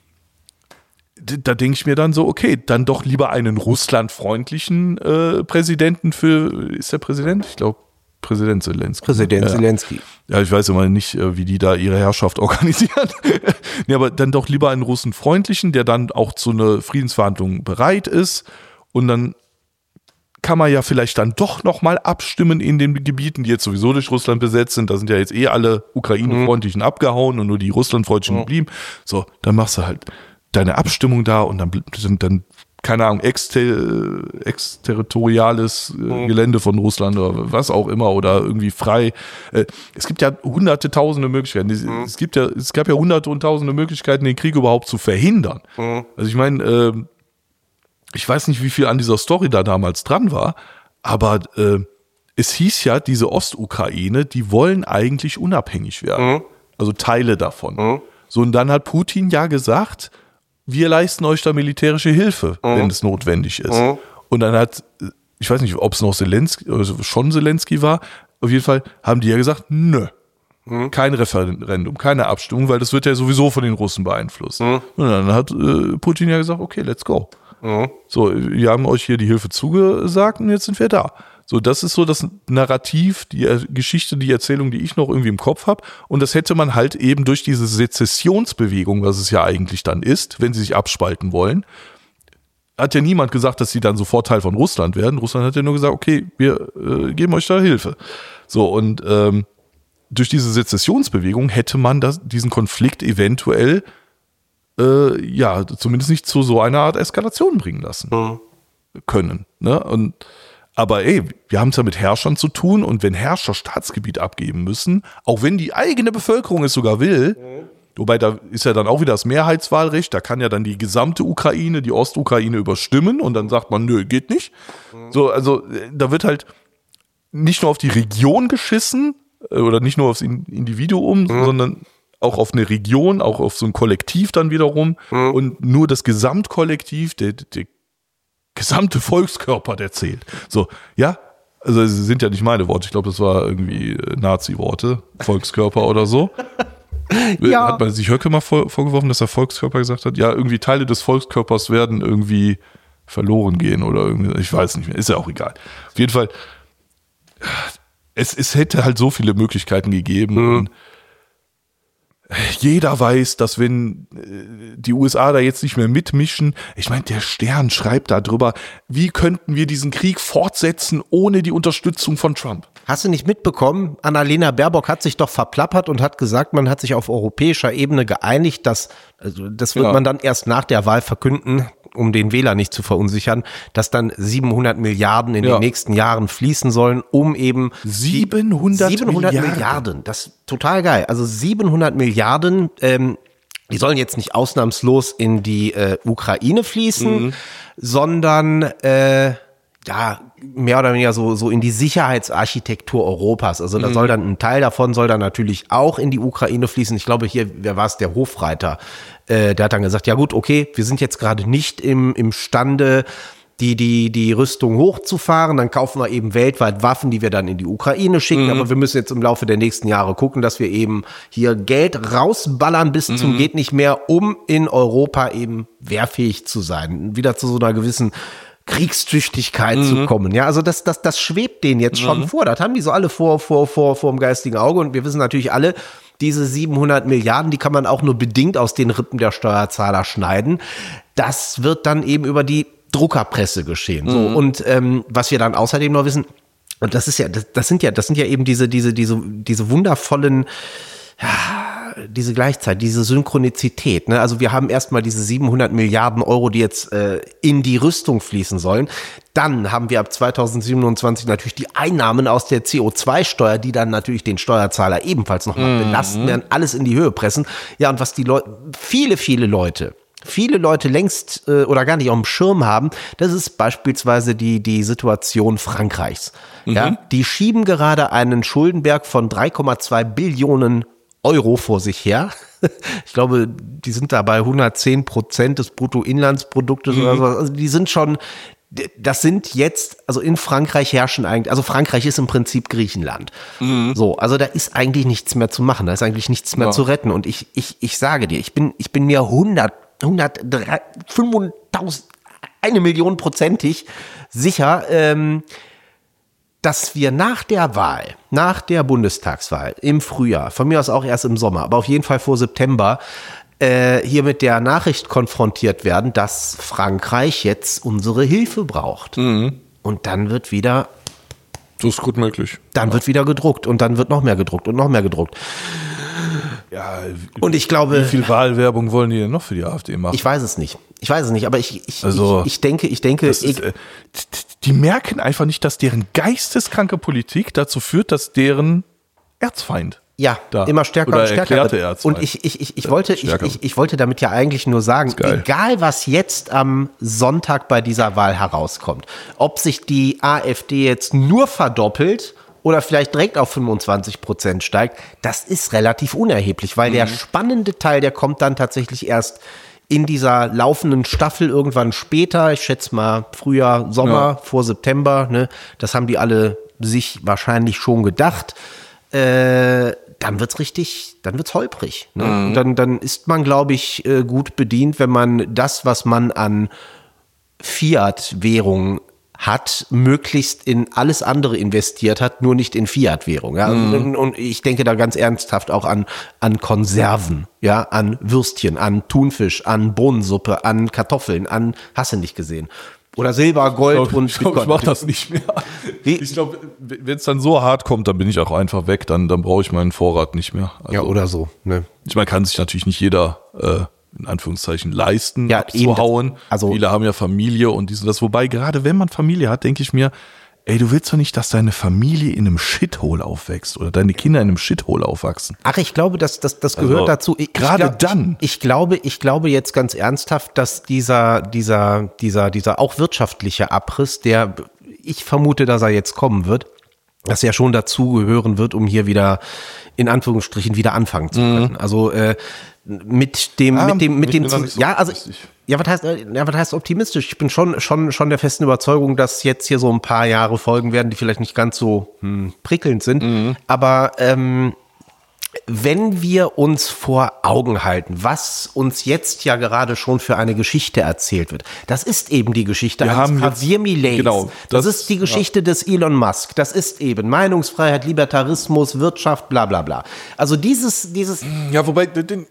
da denke ich mir dann so, okay, dann doch lieber einen russlandfreundlichen Präsidenten ist der Präsident? Ich glaube, Präsident Zelensky. Ja, ich weiß immer nicht, wie die da ihre Herrschaft organisieren. Nee, aber dann doch lieber einen russenfreundlichen, der dann auch zu einer Friedensverhandlung bereit ist und dann kann man ja vielleicht dann doch nochmal abstimmen in den Gebieten, die jetzt sowieso durch Russland besetzt sind. Da sind ja jetzt alle Ukraine-freundlichen abgehauen und nur die Russland-freundlichen geblieben. So, dann machst du halt deine Abstimmung da und dann sind dann, keine Ahnung, exterritoriales Gelände von Russland oder was auch immer oder irgendwie frei. Es gibt ja hunderte, tausende Möglichkeiten. Es gab ja hunderte und tausende Möglichkeiten, den Krieg überhaupt zu verhindern. Also ich meine, ich weiß nicht, wie viel an dieser Story da damals dran war, aber es hieß ja, diese Ostukraine, die wollen eigentlich unabhängig werden. Also Teile davon. So, und dann hat Putin ja gesagt, wir leisten euch da militärische Hilfe, wenn es notwendig ist. Und dann hat, ich weiß nicht, ob es noch schon Zelensky war, auf jeden Fall haben die ja gesagt, nö, kein Referendum, keine Abstimmung, weil das wird ja sowieso von den Russen beeinflusst. Und dann hat Putin ja gesagt, okay, let's go. So, wir haben euch hier die Hilfe zugesagt und jetzt sind wir da. So, das ist so das Narrativ, die Geschichte, die Erzählung, die ich noch irgendwie im Kopf habe. Und das hätte man halt eben durch diese Sezessionsbewegung, was es ja eigentlich dann ist, wenn sie sich abspalten wollen, hat ja niemand gesagt, dass sie dann sofort Teil von Russland werden. Russland hat ja nur gesagt, okay, wir geben euch da Hilfe. So, und durch diese Sezessionsbewegung hätte man diesen Konflikt eventuell zumindest nicht zu so einer Art Eskalation bringen lassen können. Ne? Aber wir haben es ja mit Herrschern zu tun und wenn Herrscher Staatsgebiet abgeben müssen, auch wenn die eigene Bevölkerung es sogar will, wobei da ist ja dann auch wieder das Mehrheitswahlrecht, da kann ja dann die gesamte Ukraine, die Ostukraine überstimmen und dann sagt man, nö, geht nicht. So, also da wird halt nicht nur auf die Region geschissen oder nicht nur aufs Individuum, sondern auch auf eine Region, auch auf so ein Kollektiv dann wiederum und nur das Gesamtkollektiv, der gesamte Volkskörper, der zählt. So, ja, also es sind ja nicht meine Worte, ich glaube, das war irgendwie Nazi-Worte, Volkskörper oder so. Ja. Hat man sich Höcke mal vorgeworfen, dass der Volkskörper gesagt hat, ja, irgendwie Teile des Volkskörpers werden irgendwie verloren gehen oder irgendwie, ich weiß nicht mehr, ist ja auch egal. Auf jeden Fall, es hätte halt so viele Möglichkeiten gegeben und jeder weiß, dass wenn die USA da jetzt nicht mehr mitmischen, ich meine, der Stern schreibt da drüber, wie könnten wir diesen Krieg fortsetzen ohne die Unterstützung von Trump? Hast du nicht mitbekommen? Annalena Baerbock hat sich doch verplappert und hat gesagt, man hat sich auf europäischer Ebene geeinigt, das wird man dann erst nach der Wahl verkünden, um den Wähler nicht zu verunsichern, dass dann 700 Milliarden in den nächsten Jahren fließen sollen, um eben 700 Milliarden, das ist total geil. Also 700 Milliarden, die sollen jetzt nicht ausnahmslos in die Ukraine fließen, sondern mehr oder weniger so in die Sicherheitsarchitektur Europas. Also da soll dann ein Teil davon soll dann natürlich auch in die Ukraine fließen. Ich glaube hier, wer war es, der Hofreiter, der hat dann gesagt, ja gut, okay, wir sind jetzt gerade nicht imstande, die Rüstung hochzufahren, dann kaufen wir eben weltweit Waffen, die wir dann in die Ukraine schicken, aber wir müssen jetzt im Laufe der nächsten Jahre gucken, dass wir eben hier Geld rausballern bis zum geht nicht mehr, um in Europa eben wehrfähig zu sein, wieder zu so einer gewissen Kriegstüchtigkeit zu kommen. Ja, also das schwebt denen jetzt schon vor. Das haben die so alle vor dem geistigen Auge. Und wir wissen natürlich alle, diese 700 Milliarden, die kann man auch nur bedingt aus den Rippen der Steuerzahler schneiden. Das wird dann eben über die Druckerpresse geschehen. So, und was wir dann außerdem noch wissen, und das sind ja eben diese wundervollen, diese Gleichzeit, diese Synchronizität, ne? Also wir haben erstmal diese 700 Milliarden Euro, die jetzt in die Rüstung fließen sollen. Dann haben wir ab 2027 natürlich die Einnahmen aus der CO2-Steuer, die dann natürlich den Steuerzahler ebenfalls nochmal belasten werden, alles in die Höhe pressen. Ja, und was die viele Leute längst oder gar nicht auf dem Schirm haben, das ist beispielsweise die Situation Frankreichs. Ja, die schieben gerade einen Schuldenberg von 3,2 Billionen Euro vor sich her. Ich glaube, die sind da bei 110% des Bruttoinlandsproduktes oder sowas. Also die sind schon, das sind jetzt, also in Frankreich herrschen eigentlich, also Frankreich ist im Prinzip Griechenland. So, also da ist eigentlich nichts mehr zu machen, da ist eigentlich nichts mehr zu retten. Und ich sage dir, ich bin mir 105.000, 1 Million prozentig sicher, dass wir nach der Bundestagswahl im Frühjahr, von mir aus auch erst im Sommer, aber auf jeden Fall vor September, hier mit der Nachricht konfrontiert werden, dass Frankreich jetzt unsere Hilfe braucht. und dann wird wieder... Das ist gut möglich. Dann wird wieder gedruckt und dann wird noch mehr gedruckt und noch mehr gedruckt. Ja, und ich glaube... Wie viel Wahlwerbung wollen die denn noch für die AfD machen? Ich weiß es nicht, aber ich denke... Die merken einfach nicht, dass deren geisteskranke Politik dazu führt, dass deren Erzfeind immer stärker oder und stärker erklärte wird. Erzfeind. Und ich wollte damit ja eigentlich nur sagen, egal was jetzt am Sonntag bei dieser Wahl herauskommt, ob sich die AfD jetzt nur verdoppelt oder vielleicht direkt auf 25% steigt, das ist relativ unerheblich, weil der spannende Teil, der kommt dann tatsächlich erst in dieser laufenden Staffel irgendwann später, ich schätze mal Frühjahr, Sommer, vor September, ne? Das haben die alle sich wahrscheinlich schon gedacht. Dann wird's holprig. Ne? Und dann ist man, glaube ich, gut bedient, wenn man das, was man an Fiat-Währung hat, möglichst in alles andere investiert hat, nur nicht in Fiat-Währung. Ja? Und ich denke da ganz ernsthaft auch an Konserven, ja, an Würstchen, an Thunfisch, an Bohnensuppe, an Kartoffeln, an, hast du nicht gesehen. Oder Silber, Gold und Bitcoin. Ich mach das nicht mehr. Ich glaube, wenn es dann so hart kommt, dann bin ich auch einfach weg. Dann brauche ich meinen Vorrat nicht mehr. Also, ja, oder so. Ne? Ich meine, kann sich natürlich nicht jeder in Anführungszeichen leisten, eben, abzuhauen. also viele haben ja Familie und dies und das. Wobei, gerade wenn man Familie hat, denke ich mir, ey, du willst doch nicht, dass deine Familie in einem Shithole aufwächst oder deine Kinder in einem Shithole aufwachsen. Ach, ich glaube, das gehört dazu. Ich glaube jetzt ganz ernsthaft, dass dieser auch wirtschaftliche Abriss, ich vermute, dass er jetzt kommen wird, dass er schon dazu gehören wird, um hier wieder, in Anführungsstrichen, wieder anfangen zu können. Also, was heißt optimistisch? Ich bin schon der festen Überzeugung, dass jetzt hier so ein paar Jahre folgen werden, die vielleicht nicht ganz so prickelnd sind. Aber wenn wir uns vor Augen halten, was uns jetzt ja gerade schon für eine Geschichte erzählt wird, das ist eben die Geschichte eines Javier Milei. Genau, das ist die Geschichte des Elon Musk. Das ist eben Meinungsfreiheit, Libertarismus, Wirtschaft, bla bla bla. Also dieses. Ja, wobei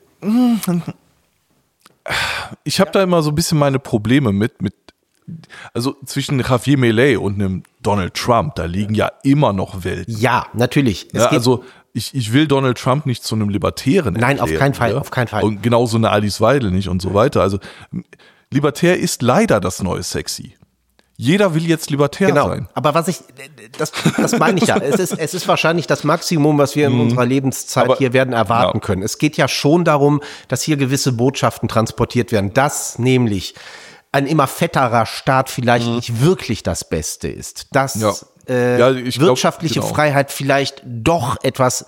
ich habe da immer so ein bisschen meine Probleme mit also zwischen Javier Milei und einem Donald Trump, da liegen ja immer noch Welten. Ja, natürlich. Ich will Donald Trump nicht zu einem Libertären erklären. Nein, auf keinen Fall, auf keinen Fall. Und genauso eine Alice Weidel nicht und so weiter. Also Libertär ist leider das neue Sexy. Jeder will jetzt libertär sein. Aber das meine ich ja. Es ist wahrscheinlich das Maximum, was wir in unserer Lebenszeit hier werden erwarten können. Es geht ja schon darum, dass hier gewisse Botschaften transportiert werden, dass nämlich ein immer fetterer Staat vielleicht nicht wirklich das Beste ist. Dass wirtschaftliche Freiheit vielleicht doch etwas,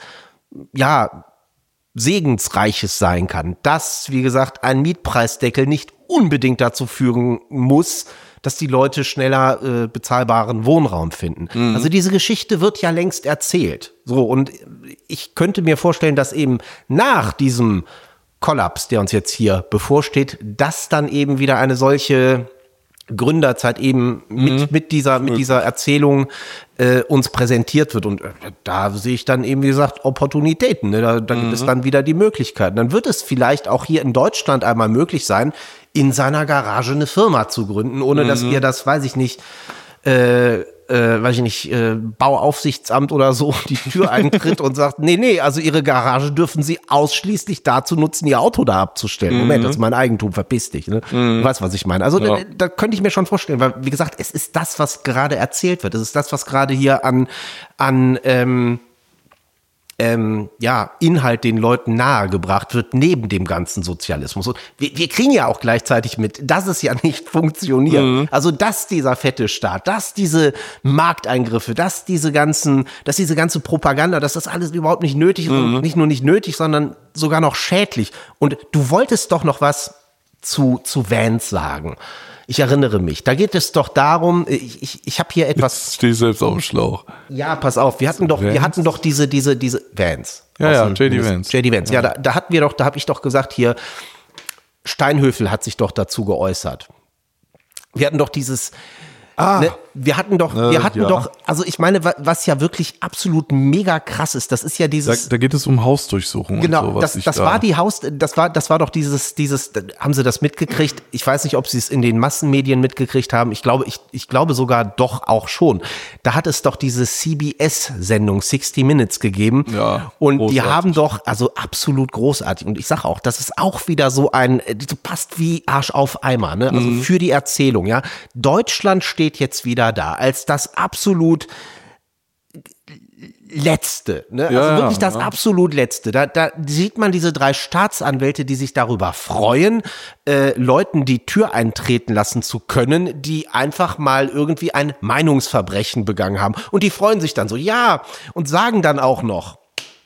segensreiches sein kann. Dass, wie gesagt, ein Mietpreisdeckel nicht unbedingt dazu führen muss, dass die Leute schneller bezahlbaren Wohnraum finden. Also diese Geschichte wird ja längst erzählt. So, und ich könnte mir vorstellen, dass eben nach diesem Kollaps, der uns jetzt hier bevorsteht, dass dann eben wieder eine solche Gründerzeit eben mit dieser Erzählung uns präsentiert wird. Und da sehe ich dann eben, wie gesagt, Opportunitäten. Ne? Da gibt es dann wieder die Möglichkeiten. Dann wird es vielleicht auch hier in Deutschland einmal möglich sein, in seiner Garage eine Firma zu gründen, ohne dass ihr das, Bauaufsichtsamt oder so die Tür eintritt und sagt, nee, also ihre Garage dürfen sie ausschließlich dazu nutzen, ihr Auto da abzustellen. Moment, das ist mein Eigentum, verpiss dich. Ne? Du weißt, was ich meine. Also da könnte ich mir schon vorstellen, weil, wie gesagt, es ist das, was gerade erzählt wird. Es ist das, was gerade hier an Inhalt den Leuten nahegebracht wird, neben dem ganzen Sozialismus. Und wir kriegen ja auch gleichzeitig mit, dass es ja nicht funktioniert. Also, dass dieser fette Staat, dass diese Markteingriffe, dass diese ganze Propaganda, dass das alles überhaupt nicht nötig ist und nicht nur nicht nötig, sondern sogar noch schädlich. Und du wolltest doch noch was zu Vance sagen. Ich erinnere mich, da geht es doch darum, ich habe hier etwas... Jetzt stehe ich selbst auf dem Schlauch. Ja, pass auf, wir hatten doch diese Vance. Ja, JD Vance. JD Vance, ja, da habe ich doch gesagt hier, Steinhöfel hat sich doch dazu geäußert. Wir hatten doch dieses Ne? Wir hatten doch, also ich meine, was ja wirklich absolut mega krass ist, das ist ja dieses. Da geht es um Hausdurchsuchungen. Genau, und so, das war doch dieses, haben Sie das mitgekriegt? Ich weiß nicht, ob Sie es in den Massenmedien mitgekriegt haben. Ich glaube sogar doch auch schon. Da hat es doch diese CBS-Sendung 60 Minutes gegeben. Ja, und großartig. die haben doch, also absolut großartig. Und ich sage auch, das ist auch wieder so passt wie Arsch auf Eimer, ne? Also für die Erzählung, ja. Deutschland steht jetzt wieder da als das absolut Letzte, ne? Also wirklich das absolut Letzte. Da sieht man diese 3 Staatsanwälte, die sich darüber freuen, Leuten die Tür eintreten lassen zu können, die einfach mal irgendwie ein Meinungsverbrechen begangen haben. Und die freuen sich dann so, ja, und sagen dann auch noch,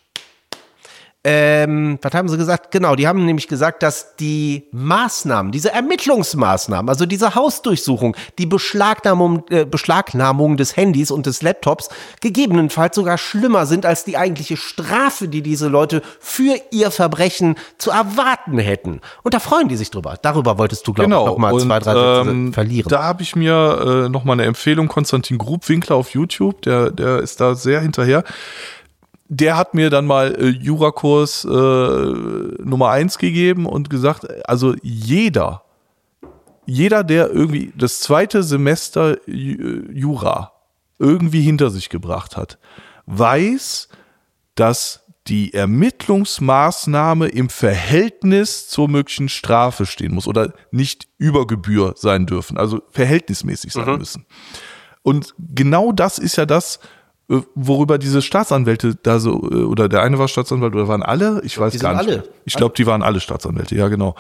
was haben sie gesagt? Genau, die haben nämlich gesagt, dass die Maßnahmen, diese Ermittlungsmaßnahmen, also diese Hausdurchsuchung, die Beschlagnahmung des Handys und des Laptops gegebenenfalls sogar schlimmer sind als die eigentliche Strafe, die diese Leute für ihr Verbrechen zu erwarten hätten. Und da freuen die sich drüber. Darüber wolltest du, glaube ich, noch mal 2, 3 Sätze verlieren. Da habe ich mir noch mal eine Empfehlung, Konstantin Grubwinkler auf YouTube, der ist da sehr hinterher. Der hat mir dann mal Jurakurs Nummer 1 gegeben und gesagt, also jeder, der irgendwie das 2. Semester Jura irgendwie hinter sich gebracht hat, weiß, dass die Ermittlungsmaßnahme im Verhältnis zur möglichen Strafe stehen muss oder nicht über Gebühr sein dürfen, also verhältnismäßig sein müssen. Und genau das ist ja das, worüber diese Staatsanwälte da so, oder der eine war Staatsanwalt oder waren alle? Ich weiß gar nicht. Alle. Ich glaube, die waren alle Staatsanwälte, ja genau.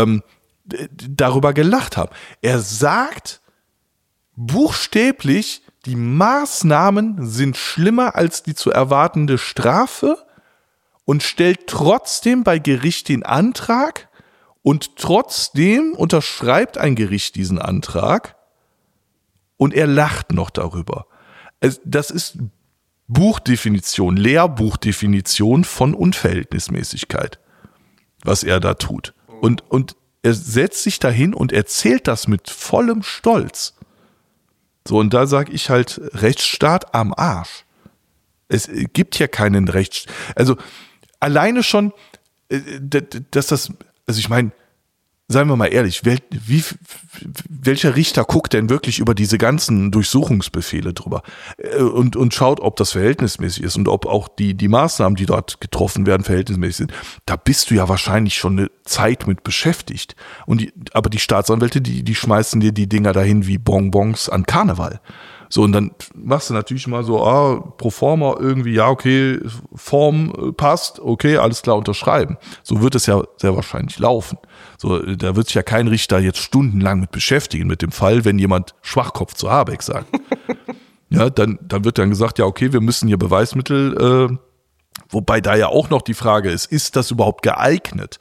Darüber gelacht haben. Er sagt buchstäblich, die Maßnahmen sind schlimmer als die zu erwartende Strafe und stellt trotzdem bei Gericht den Antrag und trotzdem unterschreibt ein Gericht diesen Antrag und er lacht noch darüber. Das ist Buchdefinition, Lehrbuchdefinition von Unverhältnismäßigkeit, was er da tut. Und er setzt sich dahin und erzählt das mit vollem Stolz. So, und da sage ich halt, Rechtsstaat am Arsch. Es gibt ja keinen Rechtsstaat. Also alleine schon, dass das, also ich meine, seien wir mal ehrlich, welcher Richter guckt denn wirklich über diese ganzen Durchsuchungsbefehle drüber und schaut, ob das verhältnismäßig ist und ob auch die Maßnahmen, die dort getroffen werden, verhältnismäßig sind? Da bist du ja wahrscheinlich schon eine Zeit mit beschäftigt. Aber die Staatsanwälte, die schmeißen dir die Dinger dahin wie Bonbons an Karneval. So, und dann machst du natürlich mal so, pro forma irgendwie, ja, okay, Form passt, okay, alles klar, unterschreiben. So wird es ja sehr wahrscheinlich laufen. So, da wird sich ja kein Richter jetzt stundenlang mit beschäftigen, mit dem Fall, wenn jemand Schwachkopf zu Habeck sagt. Ja, dann wird dann gesagt, ja, okay, wir müssen hier Beweismittel, wobei da ja auch noch die Frage ist das überhaupt geeignet?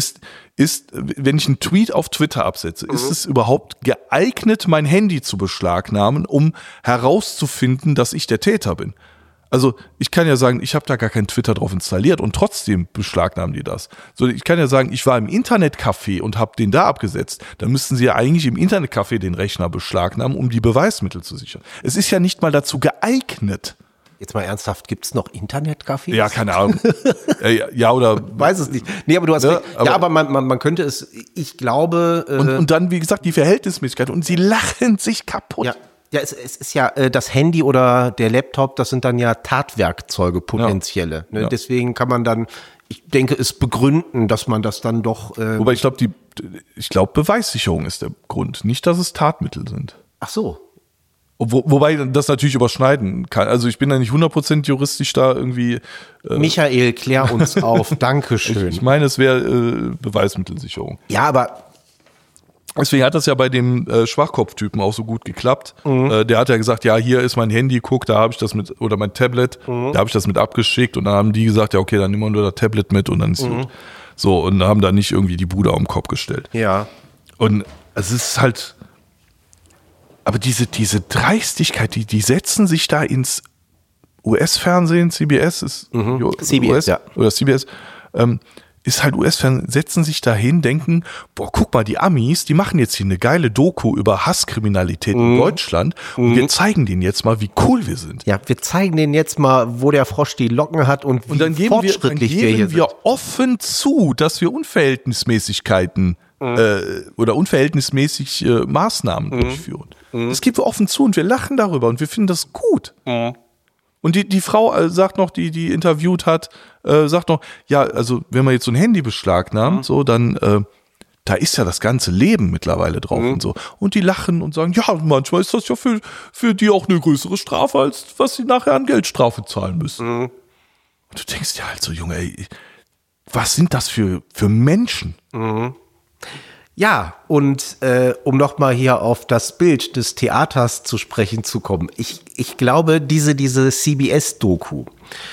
Wenn ich einen Tweet auf Twitter absetze, ist es überhaupt geeignet, mein Handy zu beschlagnahmen, um herauszufinden, dass ich der Täter bin? Also ich kann ja sagen, ich habe da gar kein Twitter drauf installiert und trotzdem beschlagnahmen die das. So, ich kann ja sagen, ich war im Internetcafé und habe den da abgesetzt. Dann müssten sie ja eigentlich im Internetcafé den Rechner beschlagnahmen, um die Beweismittel zu sichern. Es ist ja nicht mal dazu geeignet. Jetzt mal ernsthaft, gibt's noch Internetcafés? Ja, keine Ahnung. Ja, oder... Weiß es nicht. Nee, aber du hast recht. Ja, aber man könnte es, ich glaube... Und dann, wie gesagt, die Verhältnismäßigkeit. Und sie lachen sich kaputt. Ja, es ist ja das Handy oder der Laptop, das sind dann ja Tatwerkzeuge, potenzielle. Ne? Deswegen kann man dann, ich denke, es begründen, dass man das dann doch... Wobei ich glaube, Beweissicherung ist der Grund. Nicht, dass es Tatmittel sind. Ach so. Wobei das natürlich überschneiden kann. Also ich bin da nicht 100% juristisch da irgendwie... Michael, klär uns auf. Dankeschön. Ich meine, es wäre Beweismittelsicherung. Ja, aber... Deswegen hat das ja bei dem Schwachkopftypen auch so gut geklappt. Der hat ja gesagt, ja, hier ist mein Handy, guck, da habe ich das mit, oder mein Tablet, da habe ich das mit abgeschickt. Und dann haben die gesagt, ja, okay, dann nehmen wir nur das Tablet mit und dann ist gut. So, und haben da nicht irgendwie die Bude auf den Kopf gestellt. Ja. Und es ist halt... Aber diese Dreistigkeit, die setzen sich da ins US-Fernsehen, CBS ist CBS, US, ja. Oder CBS, ist halt US-Fernsehen, setzen sich dahin, denken, boah, guck mal, die Amis, die machen jetzt hier eine geile Doku über Hasskriminalität in Deutschland und wir zeigen denen jetzt mal, wie cool wir sind. Ja, wir zeigen denen jetzt mal, wo der Frosch die Locken hat und wie dann fortschrittlich wir hier sind. Offen zu, dass wir Unverhältnismäßigkeiten oder unverhältnismäßig Maßnahmen durchführen. Das geben wir offen zu und wir lachen darüber und wir finden das gut. Und die Frau sagt noch, die interviewt hat, sagt noch, ja, also wenn man jetzt so ein Handy beschlagnahmt, so, dann da ist ja das ganze Leben mittlerweile drauf und so. Und die lachen und sagen, ja, manchmal ist das ja für die auch eine größere Strafe, als was sie nachher an Geldstrafe zahlen müssen. Und du denkst ja halt so, Junge, ey, was sind das für Menschen? Ja, und um nochmal hier auf das Bild des Theaters zu sprechen zu kommen. Ich glaube, diese CBS-Doku,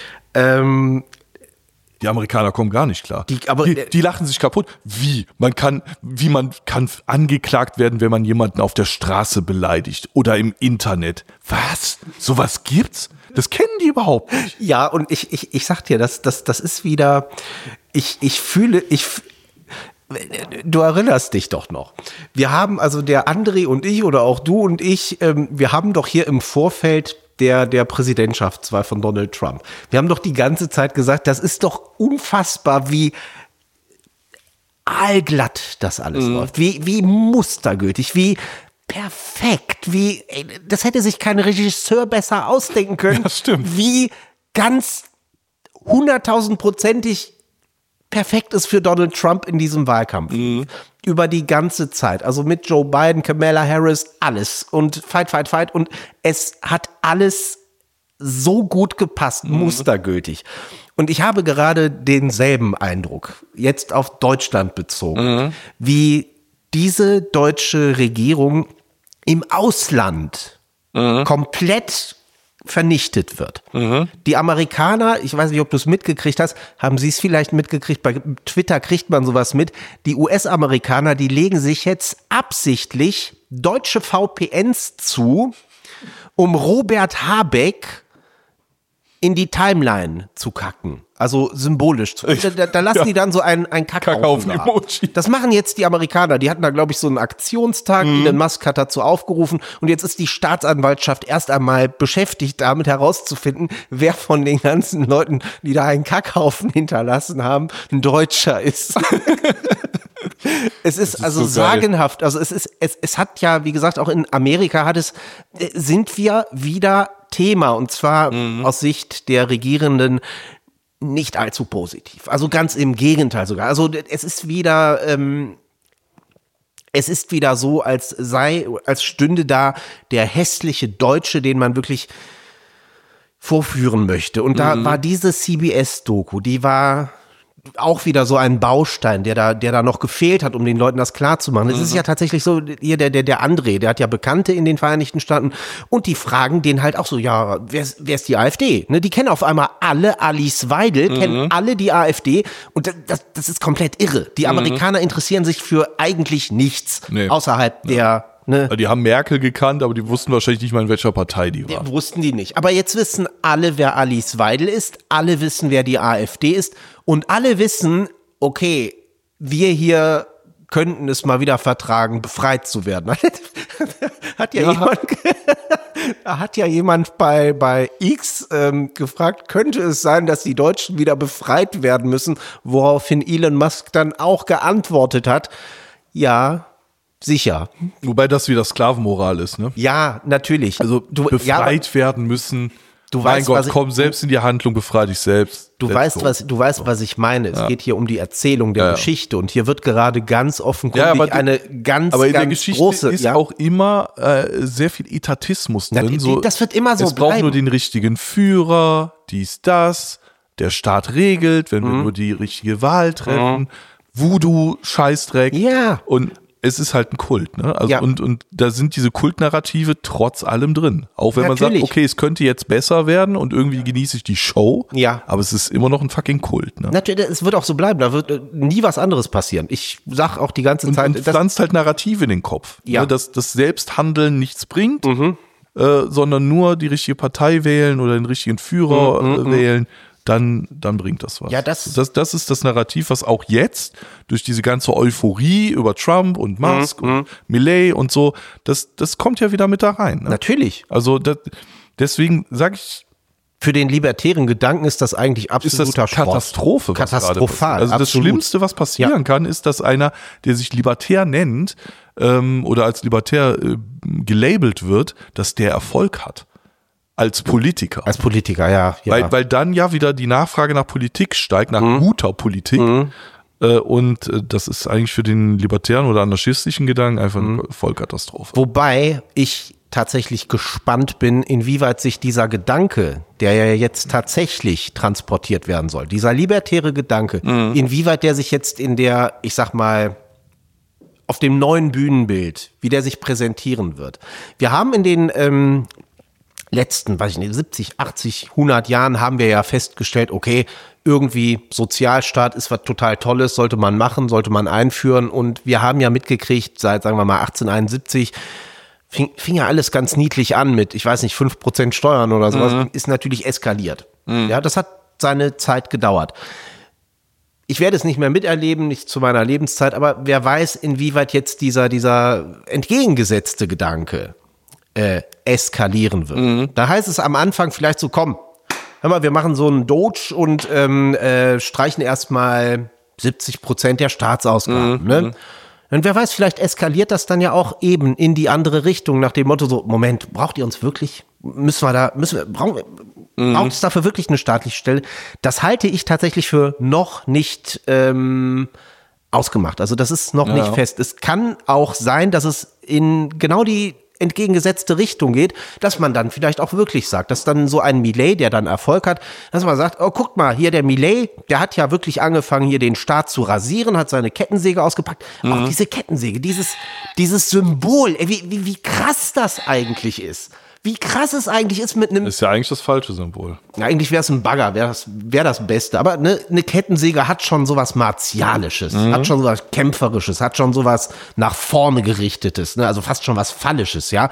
die Amerikaner kommen gar nicht klar. Die lachen sich kaputt. Wie man kann angeklagt werden, wenn man jemanden auf der Straße beleidigt oder im Internet. Was? Sowas gibt's? Das kennen die überhaupt nicht. Ja, und ich sag dir, das ist wieder, du erinnerst dich doch noch. Wir haben, also der André und ich oder auch du und ich, wir haben doch hier im Vorfeld der Präsidentschaftswahl von Donald Trump. Wir haben doch die ganze Zeit gesagt, das ist doch unfassbar, wie allglatt das alles läuft, wie mustergültig, wie perfekt, das hätte sich kein Regisseur besser ausdenken können. Ja, stimmt. Wie ganz 100.000-prozentig perfekt ist für Donald Trump in diesem Wahlkampf. Über die ganze Zeit. Also mit Joe Biden, Kamala Harris, alles. Und Fight. Und es hat alles so gut gepasst, mustergültig. Und ich habe gerade denselben Eindruck, jetzt auf Deutschland bezogen, wie diese deutsche Regierung im Ausland komplett vernichtet wird. Die Amerikaner, ich weiß nicht, ob du es mitgekriegt hast, haben sie es vielleicht mitgekriegt, bei Twitter kriegt man sowas mit, die US-Amerikaner, die legen sich jetzt absichtlich deutsche VPNs zu, um Robert Habeck in die Timeline zu kacken. Also symbolisch. Da lassen die dann so einen Kackhaufen da. Das machen jetzt die Amerikaner. Die hatten da, glaube ich, so einen Aktionstag. Elon Musk hat dazu aufgerufen. Und jetzt ist die Staatsanwaltschaft erst einmal beschäftigt, damit herauszufinden, wer von den ganzen Leuten, die da einen Kackhaufen hinterlassen haben, ein Deutscher ist. Es ist also so sagenhaft. Also es hat ja, wie gesagt, auch in Amerika sind wir wieder Thema. Und zwar aus Sicht der Regierenden nicht allzu positiv. Also ganz im Gegenteil sogar. Also es ist wieder so, als stünde da der hässliche Deutsche, den man wirklich vorführen möchte. Und da war diese CBS-Doku, die war auch wieder so ein Baustein, der da noch gefehlt hat, um den Leuten das klar zu machen. Es ist ja tatsächlich so, hier der André, der hat ja Bekannte in den Vereinigten Staaten und die fragen den halt auch so, ja, wer ist die AfD? Ne, die kennen auf einmal alle Alice Weidel, kennen alle die AfD und das ist komplett irre. Die Amerikaner interessieren sich für eigentlich nichts außerhalb der... Ne? Die haben Merkel gekannt, aber die wussten wahrscheinlich nicht mal, in welcher Partei die war. Wussten die nicht. Aber jetzt wissen alle, wer Alice Weidel ist. Alle wissen, wer die AfD ist. Und alle wissen, okay, wir hier könnten es mal wieder vertragen, befreit zu werden. Hat ja jemand bei X gefragt, könnte es sein, dass die Deutschen wieder befreit werden müssen? Woraufhin Elon Musk dann auch geantwortet hat, ja, sicher. Wobei das wieder Sklavenmoral ist, ne? Ja, natürlich. Also befreit werden müssen. Mein Gott, komm selbst in die Handlung, befrei dich selbst. Du weißt, was ich meine. Es geht hier um die Erzählung der Geschichte und hier wird gerade ganz offenkundig eine ganz aber in der ganz Geschichte große, ist auch immer sehr viel Etatismus drin. Das wird immer so bleiben. Es braucht nur den richtigen Führer, das. Der Staat regelt, wenn wir nur die richtige Wahl treffen. Voodoo, Scheißdreck. Ja. Und es ist halt ein Kult, ne? Also und da sind diese Kultnarrative trotz allem drin. Auch wenn man sagt, okay, es könnte jetzt besser werden und irgendwie genieße ich die Show, aber es ist immer noch ein fucking Kult, ne? Natürlich, es wird auch so bleiben, da wird nie was anderes passieren. Ich sag auch die ganze Zeit. Und pflanzt halt Narrative in den Kopf. Ja. Ne? Dass das Selbsthandeln nichts bringt, sondern nur die richtige Partei wählen oder den richtigen Führer wählen. dann bringt das was. Ja, das ist das Narrativ, was auch jetzt durch diese ganze Euphorie über Trump und Musk und Milei und so, das kommt ja wieder mit da rein. Ne? Natürlich. Also deswegen sage ich, für den libertären Gedanken ist das eigentlich absoluter ist das Katastrophe. Sport. Katastrophal. Also das Schlimmste, was passieren kann, ist, dass einer, der sich libertär nennt oder als libertär gelabelt wird, dass der Erfolg hat. Als Politiker. Als Politiker, ja. Weil dann ja wieder die Nachfrage nach Politik steigt, nach guter Politik. Und das ist eigentlich für den libertären oder anarchistischen Gedanken einfach eine Vollkatastrophe. Wobei ich tatsächlich gespannt bin, inwieweit sich dieser Gedanke, der ja jetzt tatsächlich transportiert werden soll, dieser libertäre Gedanke, inwieweit der sich jetzt in der, ich sag mal, auf dem neuen Bühnenbild, wie der sich präsentieren wird. Wir haben in den letzten, 70, 80, 100 Jahren haben wir ja festgestellt, okay, irgendwie Sozialstaat ist was total Tolles, sollte man machen, sollte man einführen, und wir haben ja mitgekriegt, seit, sagen wir mal, 1871, fing ja alles ganz niedlich an mit, ich weiß nicht, 5% Steuern oder sowas, ist natürlich eskaliert. Ja, das hat seine Zeit gedauert. Ich werde es nicht mehr miterleben, nicht zu meiner Lebenszeit, aber wer weiß, inwieweit jetzt dieser entgegengesetzte Gedanke eskalieren wird. Da heißt es am Anfang vielleicht so, komm, hör mal, wir machen so einen Doge und streichen erstmal 70% der Staatsausgaben. Ne? Und wer weiß, vielleicht eskaliert das dann ja auch eben in die andere Richtung, nach dem Motto so, Moment, braucht ihr uns wirklich? Braucht es dafür wirklich eine staatliche Stelle? Das halte ich tatsächlich für noch nicht ausgemacht. Also das ist noch nicht fest. Es kann auch sein, dass es in genau die entgegengesetzte Richtung geht, dass man dann vielleicht auch wirklich sagt, dass dann so ein Milei, der dann Erfolg hat, dass man sagt, oh, guckt mal, hier der Milei, der hat ja wirklich angefangen, hier den Staat zu rasieren, hat seine Kettensäge ausgepackt. Auch diese Kettensäge, dieses Symbol, wie krass das eigentlich ist. Wie krass es eigentlich ist mit einem... Ist ja eigentlich das falsche Symbol. Eigentlich wäre es ein Bagger, wäre das Beste. Aber eine Kettensäge hat schon sowas Martialisches, hat schon sowas Kämpferisches, hat schon sowas nach vorne gerichtetes, ne? Also fast schon was Phallisches, ja.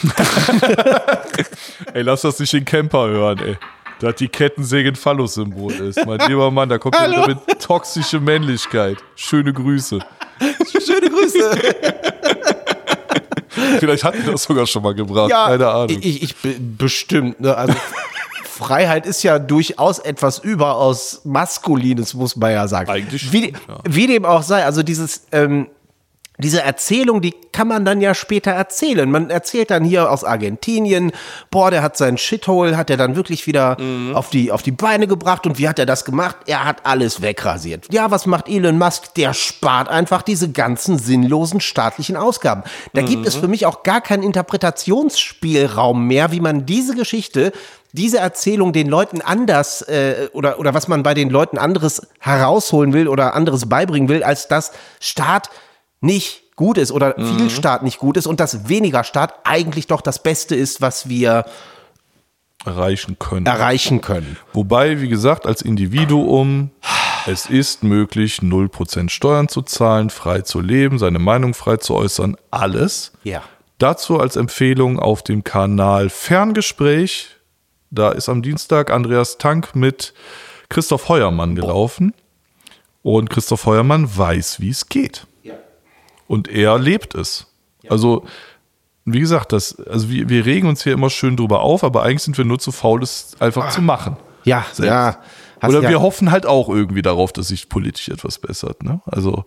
Ey, lass das nicht den Camper hören, ey. Dass die Kettensäge ein Phallus-Symbol ist. Mein lieber Mann, da kommt ja wieder mit toxische Männlichkeit. Schöne Grüße. Schöne Grüße. Vielleicht hatten wir das sogar schon mal gebracht, Ja, keine Ahnung. Ich bestimmt, ne? Also Freiheit ist ja durchaus etwas überaus Maskulines, muss man ja sagen. Eigentlich wie dem auch sei, also diese Erzählung, die kann man dann ja später erzählen. Man erzählt dann hier aus Argentinien, boah, der hat seinen Shithole, hat er dann wirklich wieder auf die Beine gebracht, und wie hat er das gemacht? Er hat alles wegrasiert. Ja, was macht Elon Musk? Der spart einfach diese ganzen sinnlosen staatlichen Ausgaben. Da gibt es für mich auch gar keinen Interpretationsspielraum mehr, wie man diese Geschichte, diese Erzählung den Leuten anders oder was man bei den Leuten anderes herausholen will oder anderes beibringen will, als dass Staat nicht gut ist oder viel Staat nicht gut ist und dass weniger Staat eigentlich doch das Beste ist, was wir erreichen können. Wobei, wie gesagt, als Individuum, es ist möglich, 0% Steuern zu zahlen, frei zu leben, seine Meinung frei zu äußern, alles. Ja. Dazu als Empfehlung auf dem Kanal Ferngespräch, da ist am Dienstag Andreas Tank mit Christoph Heuermann gelaufen, und Christoph Heuermann weiß, wie es geht. Und er lebt es. Also, wie gesagt, wir regen uns hier immer schön drüber auf, aber eigentlich sind wir nur zu faul, es einfach zu machen. Ja, selbst. ja. Oder wir hoffen halt auch irgendwie darauf, dass sich politisch etwas bessert. Ne? Also.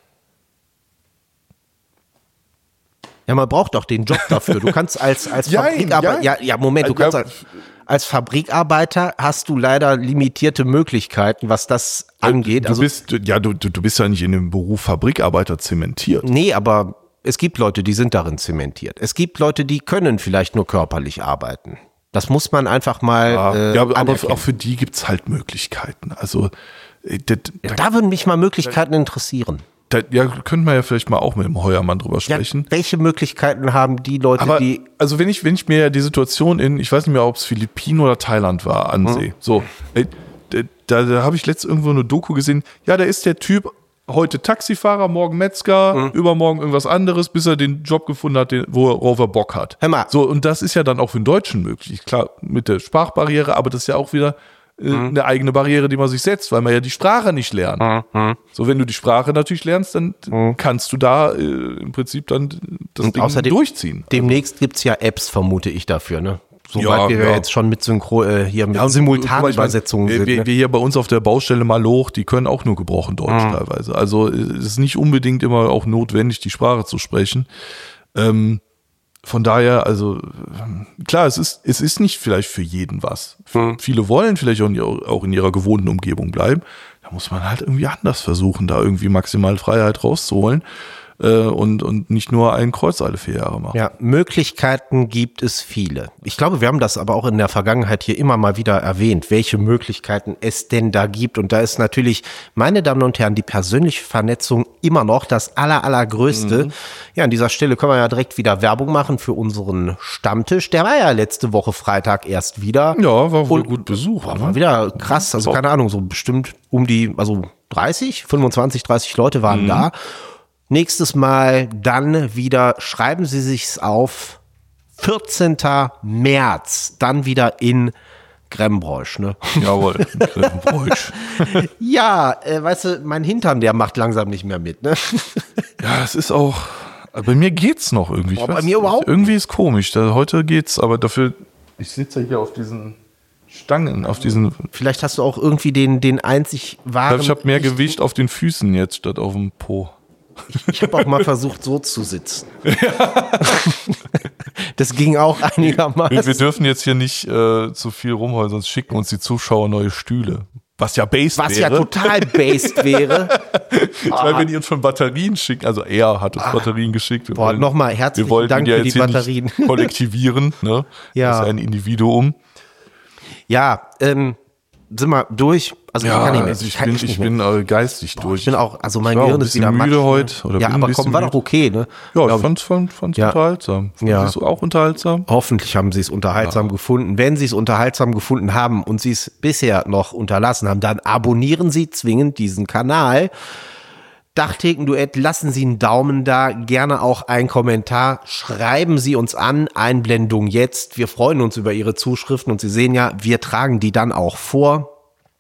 Ja, man braucht doch den Job dafür. Du kannst als Fabrikarbeiter, Moment, du kannst als Fabrikarbeiter hast du leider limitierte Möglichkeiten, was das angeht. Du bist ja nicht in dem Beruf Fabrikarbeiter zementiert. Nee, aber es gibt Leute, die sind darin zementiert. Es gibt Leute, die können vielleicht nur körperlich arbeiten. Das muss man einfach mal aber auch für die gibt's halt Möglichkeiten. Also da würden mich mal Möglichkeiten interessieren. Könnten wir ja vielleicht mal auch mit dem Heuermann drüber sprechen. Ja, welche Möglichkeiten haben die Leute, also wenn ich mir die Situation ich weiß nicht mehr, ob es Philippinen oder Thailand war, ansehe. So, da habe ich letztens irgendwo eine Doku gesehen. Ja, da ist der Typ heute Taxifahrer, morgen Metzger, übermorgen irgendwas anderes, bis er den Job gefunden hat, worauf er Bock hat. Hör mal. So, und das ist ja dann auch für den Deutschen möglich. Klar, mit der Sprachbarriere, aber das ist ja auch wieder eine eigene Barriere, die man sich setzt, weil man ja die Sprache nicht lernt. So, wenn du die Sprache natürlich lernst, dann kannst du da im Prinzip dann das Ding außerdem, durchziehen. Demnächst gibt's ja Apps, vermute ich dafür, ne? Soweit wir jetzt schon mit Simultanübersetzungen sind. Wir hier bei uns auf der Baustelle Maloch, die können auch nur gebrochen Deutsch teilweise. Also es ist nicht unbedingt immer auch notwendig, die Sprache zu sprechen. Von daher, also klar, es ist nicht vielleicht für jeden was. Viele wollen vielleicht auch in ihrer gewohnten Umgebung bleiben. Da muss man halt irgendwie anders versuchen, da irgendwie maximal Freiheit rauszuholen. Und nicht nur ein Kreuz alle 4 Jahre machen. Ja, Möglichkeiten gibt es viele. Ich glaube, wir haben das aber auch in der Vergangenheit hier immer mal wieder erwähnt, welche Möglichkeiten es denn da gibt. Und da ist natürlich, meine Damen und Herren, die persönliche Vernetzung immer noch das allergrößte. Ja, an dieser Stelle können wir ja direkt wieder Werbung machen für unseren Stammtisch. Der war ja letzte Woche Freitag erst wieder. Ja, war wohl gut besucht. War wieder krass, also keine Ahnung, so bestimmt 25, 30 Leute waren da. Nächstes Mal dann wieder, schreiben Sie sich's auf, 14. März, dann wieder in Grembroich, ne? Jawohl, Grembroich. Ja, weißt du, mein Hintern, der macht langsam nicht mehr mit, ne? Ja, es ist auch, bei mir geht's noch irgendwie. Bei mir überhaupt nicht. Irgendwie ist komisch, heute geht's, aber dafür, ich sitze hier auf diesen Stangen, auf diesen. Vielleicht hast du auch irgendwie den einzig wahren. Ich habe mehr Gewicht auf den Füßen jetzt statt auf dem Po. Ich habe auch mal versucht, so zu sitzen. Das ging auch einigermaßen. Wir dürfen jetzt hier nicht zu viel rumheulen, sonst schicken uns die Zuschauer neue Stühle. Was ja based wäre. Was ja total based wäre. Ich meine, wenn die uns schon Batterien schicken, also er hat uns Batterien geschickt. Nochmal herzlichen Dank für die Batterien. Nicht kollektivieren, ne? Ja. Das ist ein Individuum. Ja, sind wir durch? Also ja, ich kann nicht mehr. Also ich bin geistig durch. Ich bin auch, also mein Gehirn Gehirn ist wieder müde matsch, heute. Oder ja, aber komm, war doch okay, ne? Ja, ich fand's unterhaltsam. Fandest du auch unterhaltsam? Hoffentlich haben sie es unterhaltsam gefunden. Wenn sie es unterhaltsam gefunden haben und sie es bisher noch unterlassen haben, dann abonnieren Sie zwingend diesen Kanal. Dachtheken-Duett, lassen Sie einen Daumen da, gerne auch einen Kommentar, schreiben Sie uns an, Einblendung jetzt. Wir freuen uns über Ihre Zuschriften und Sie sehen ja, wir tragen die dann auch vor.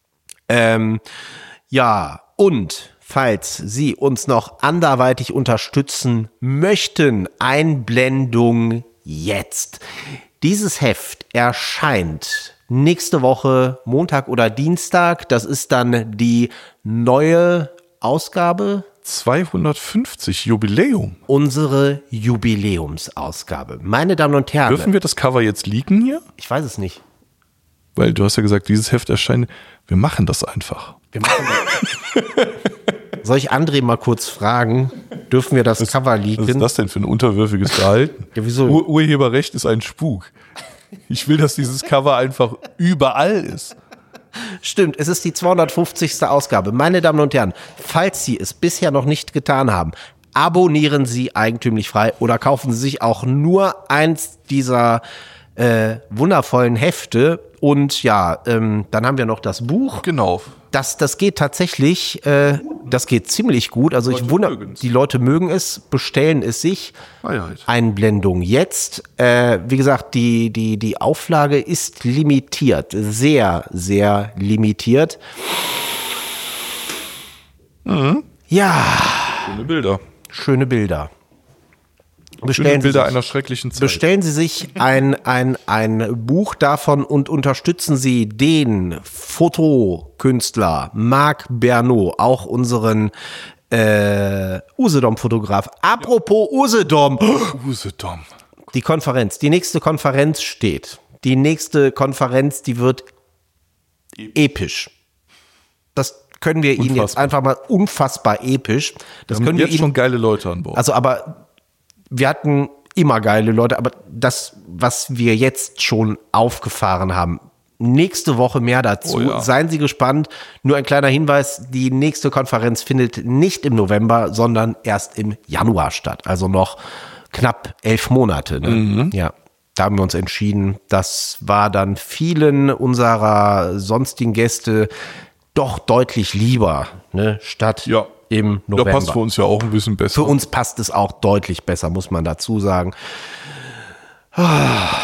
Ja, und falls Sie uns noch anderweitig unterstützen möchten, Einblendung jetzt. Dieses Heft erscheint nächste Woche, Montag oder Dienstag. Das ist dann die neue Ausgabe. 250 Jubiläum. Unsere Jubiläumsausgabe. Meine Damen und Herren. Dürfen wir das Cover jetzt leaken hier? Ich weiß es nicht. Weil du hast ja gesagt, dieses Heft erscheint. Wir machen das einfach. Soll ich André mal kurz fragen? Dürfen wir das Cover leaken? Was ist das denn für ein unterwürfiges Verhalten? Ja, wieso? Urheberrecht ist ein Spuk. Ich will, dass dieses Cover einfach überall ist. Stimmt, es ist die 250. Ausgabe. Meine Damen und Herren, falls Sie es bisher noch nicht getan haben, abonnieren Sie Eigentümlich Frei oder kaufen Sie sich auch nur eins dieser wundervollen Hefte. Und ja, dann haben wir noch das Buch. Genau. Das geht tatsächlich, das geht ziemlich gut. Also die Leute mögen es, bestellen es sich. Einblendung jetzt. Wie gesagt, die Auflage ist limitiert. Sehr, sehr limitiert. Mhm. Ja. Schöne Bilder. Schöne Bilder. Bilder einer schrecklichen Zeit. Bestellen Sie sich ein Buch davon und unterstützen Sie den Fotokünstler Marc Bernot, auch unseren Usedom-Fotograf. Apropos Usedom. Usedom. Die nächste Konferenz steht. Die nächste Konferenz, die wird episch. Das können wir Ihnen jetzt einfach mal unfassbar episch. Das können wir jetzt schon geile Leute an Bord. Also aber wir hatten immer geile Leute, aber das, was wir jetzt schon aufgefahren haben, nächste Woche mehr dazu. Oh ja. Seien Sie gespannt. Nur ein kleiner Hinweis, die nächste Konferenz findet nicht im November, sondern erst im Januar statt. Also noch knapp 11 Monate. Ne? Mhm. Ja, da haben wir uns entschieden. Das war dann vielen unserer sonstigen Gäste doch deutlich lieber, ne? Statt im November. Da passt für uns ja auch ein bisschen besser. Für uns passt es auch deutlich besser, muss man dazu sagen.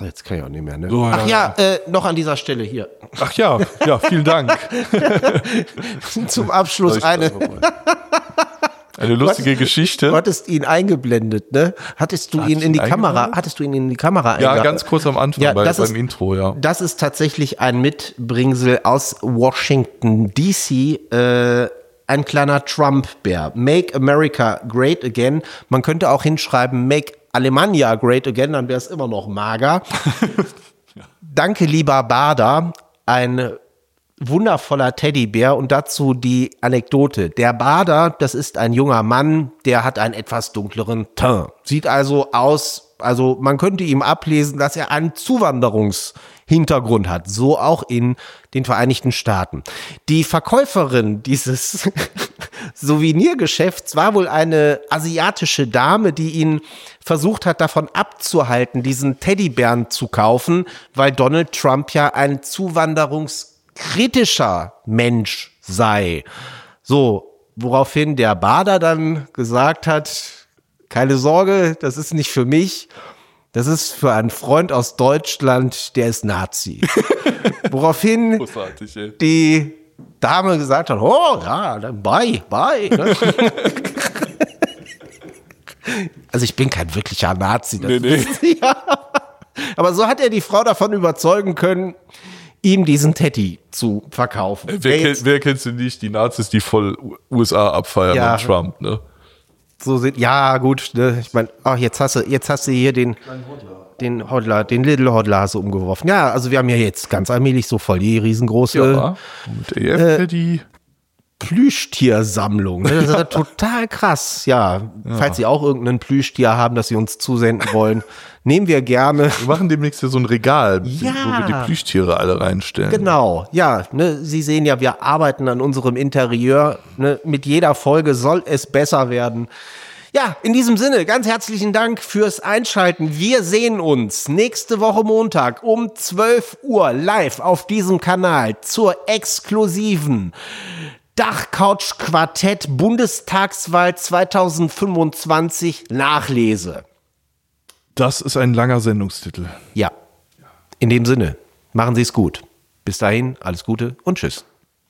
jetzt kann ich auch nicht mehr, ne? So, Ach ja, noch an dieser Stelle hier. Ach ja, vielen Dank. Zum Abschluss eine lustige Geschichte. Du hattest ihn eingeblendet, ne? Hattest du ihn in die Kamera eingeblendet? Ja, ganz kurz am Anfang beim Intro, ja. Das ist tatsächlich ein Mitbringsel aus Washington DC, ein kleiner Trump-Bär. Make America Great Again. Man könnte auch hinschreiben, Make Alemannia Great Again, dann wäre es immer noch mager. Danke, lieber Bader. Ein wundervoller Teddybär und dazu die Anekdote. Der Bader, das ist ein junger Mann, der hat einen etwas dunkleren Teint. Sieht also aus, man könnte ihm ablesen, dass er einen Zuwanderungshintergrund hat. So auch in den Vereinigten Staaten. Die Verkäuferin dieses Souvenirgeschäfts war wohl eine asiatische Dame, die ihn versucht hat, davon abzuhalten, diesen Teddybären zu kaufen, weil Donald Trump ja ein zuwanderungskritischer Mensch sei. So, woraufhin der Bader dann gesagt hat, keine Sorge, das ist nicht für mich, das ist für einen Freund aus Deutschland, der ist Nazi. Woraufhin die Dame gesagt hat, oh ja, dann bye. Ne? Also ich bin kein wirklicher Nazi. Nee. Ja. Aber so hat er die Frau davon überzeugen können, ihm diesen Teddy zu verkaufen. Wer kennst du nicht? Die Nazis, die voll USA abfeiern und Trump, ne? So sind, ja gut, ne? Ich meine, jetzt hast du hier den Hodler, den Little Hodler hast du umgeworfen. Ja, also wir haben ja jetzt ganz allmählich so voll die riesengroße Plüschtiersammlung. Das ist ja total krass. Ja, falls Sie auch irgendeinen Plüschtier haben, das Sie uns zusenden wollen, nehmen wir gerne. Wir machen demnächst so ein Regal, wo wir die Plüschtiere alle reinstellen. Genau, ja. Ne, Sie sehen ja, wir arbeiten an unserem Interieur. Ne, mit jeder Folge soll es besser werden. Ja, in diesem Sinne, ganz herzlichen Dank fürs Einschalten. Wir sehen uns nächste Woche Montag um 12 Uhr live auf diesem Kanal zur exklusiven Dachcouch-Quartett Bundestagswahl 2025 Nachlese. Das ist ein langer Sendungstitel. Ja, in dem Sinne, machen Sie es gut. Bis dahin, alles Gute und tschüss.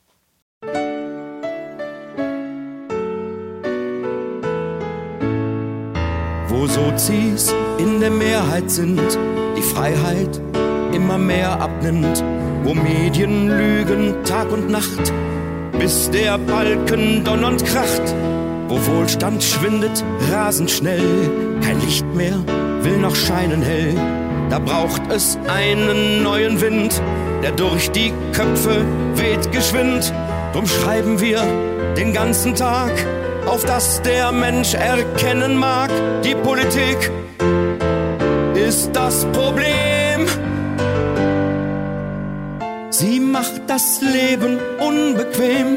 Wo Sozis in der Mehrheit sind, die Freiheit immer mehr abnimmt, wo Medien lügen Tag und Nacht, bis der Balken donnernd kracht, wo Wohlstand schwindet rasend schnell, kein Licht mehr will noch scheinen hell, da braucht es einen neuen Wind, der durch die Köpfe weht geschwind, drum schreiben wir den ganzen Tag, auf das der Mensch erkennen mag, die Politik ist das Problem. Sie macht das Leben unbequem.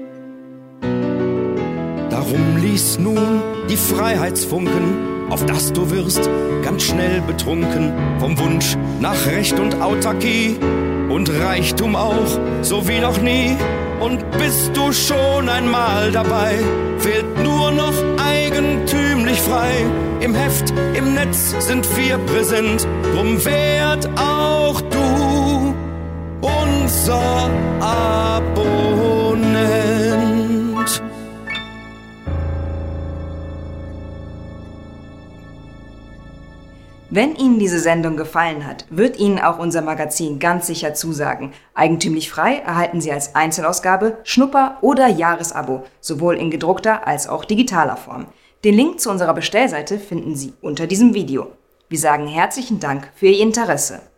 Darum lies nun die Freiheitsfunken, auf das du wirst ganz schnell betrunken vom Wunsch nach Recht und Autarkie und Reichtum auch, so wie noch nie. Und bist du schon einmal dabei, fehlt nur noch eigentümlich frei. Im Heft, im Netz sind wir präsent, drum werd auch du unser Abonnent. Wenn Ihnen diese Sendung gefallen hat, wird Ihnen auch unser Magazin ganz sicher zusagen. Eigentümlich frei erhalten Sie als Einzelausgabe, Schnupper- oder Jahresabo, sowohl in gedruckter als auch digitaler Form. Den Link zu unserer Bestellseite finden Sie unter diesem Video. Wir sagen herzlichen Dank für Ihr Interesse.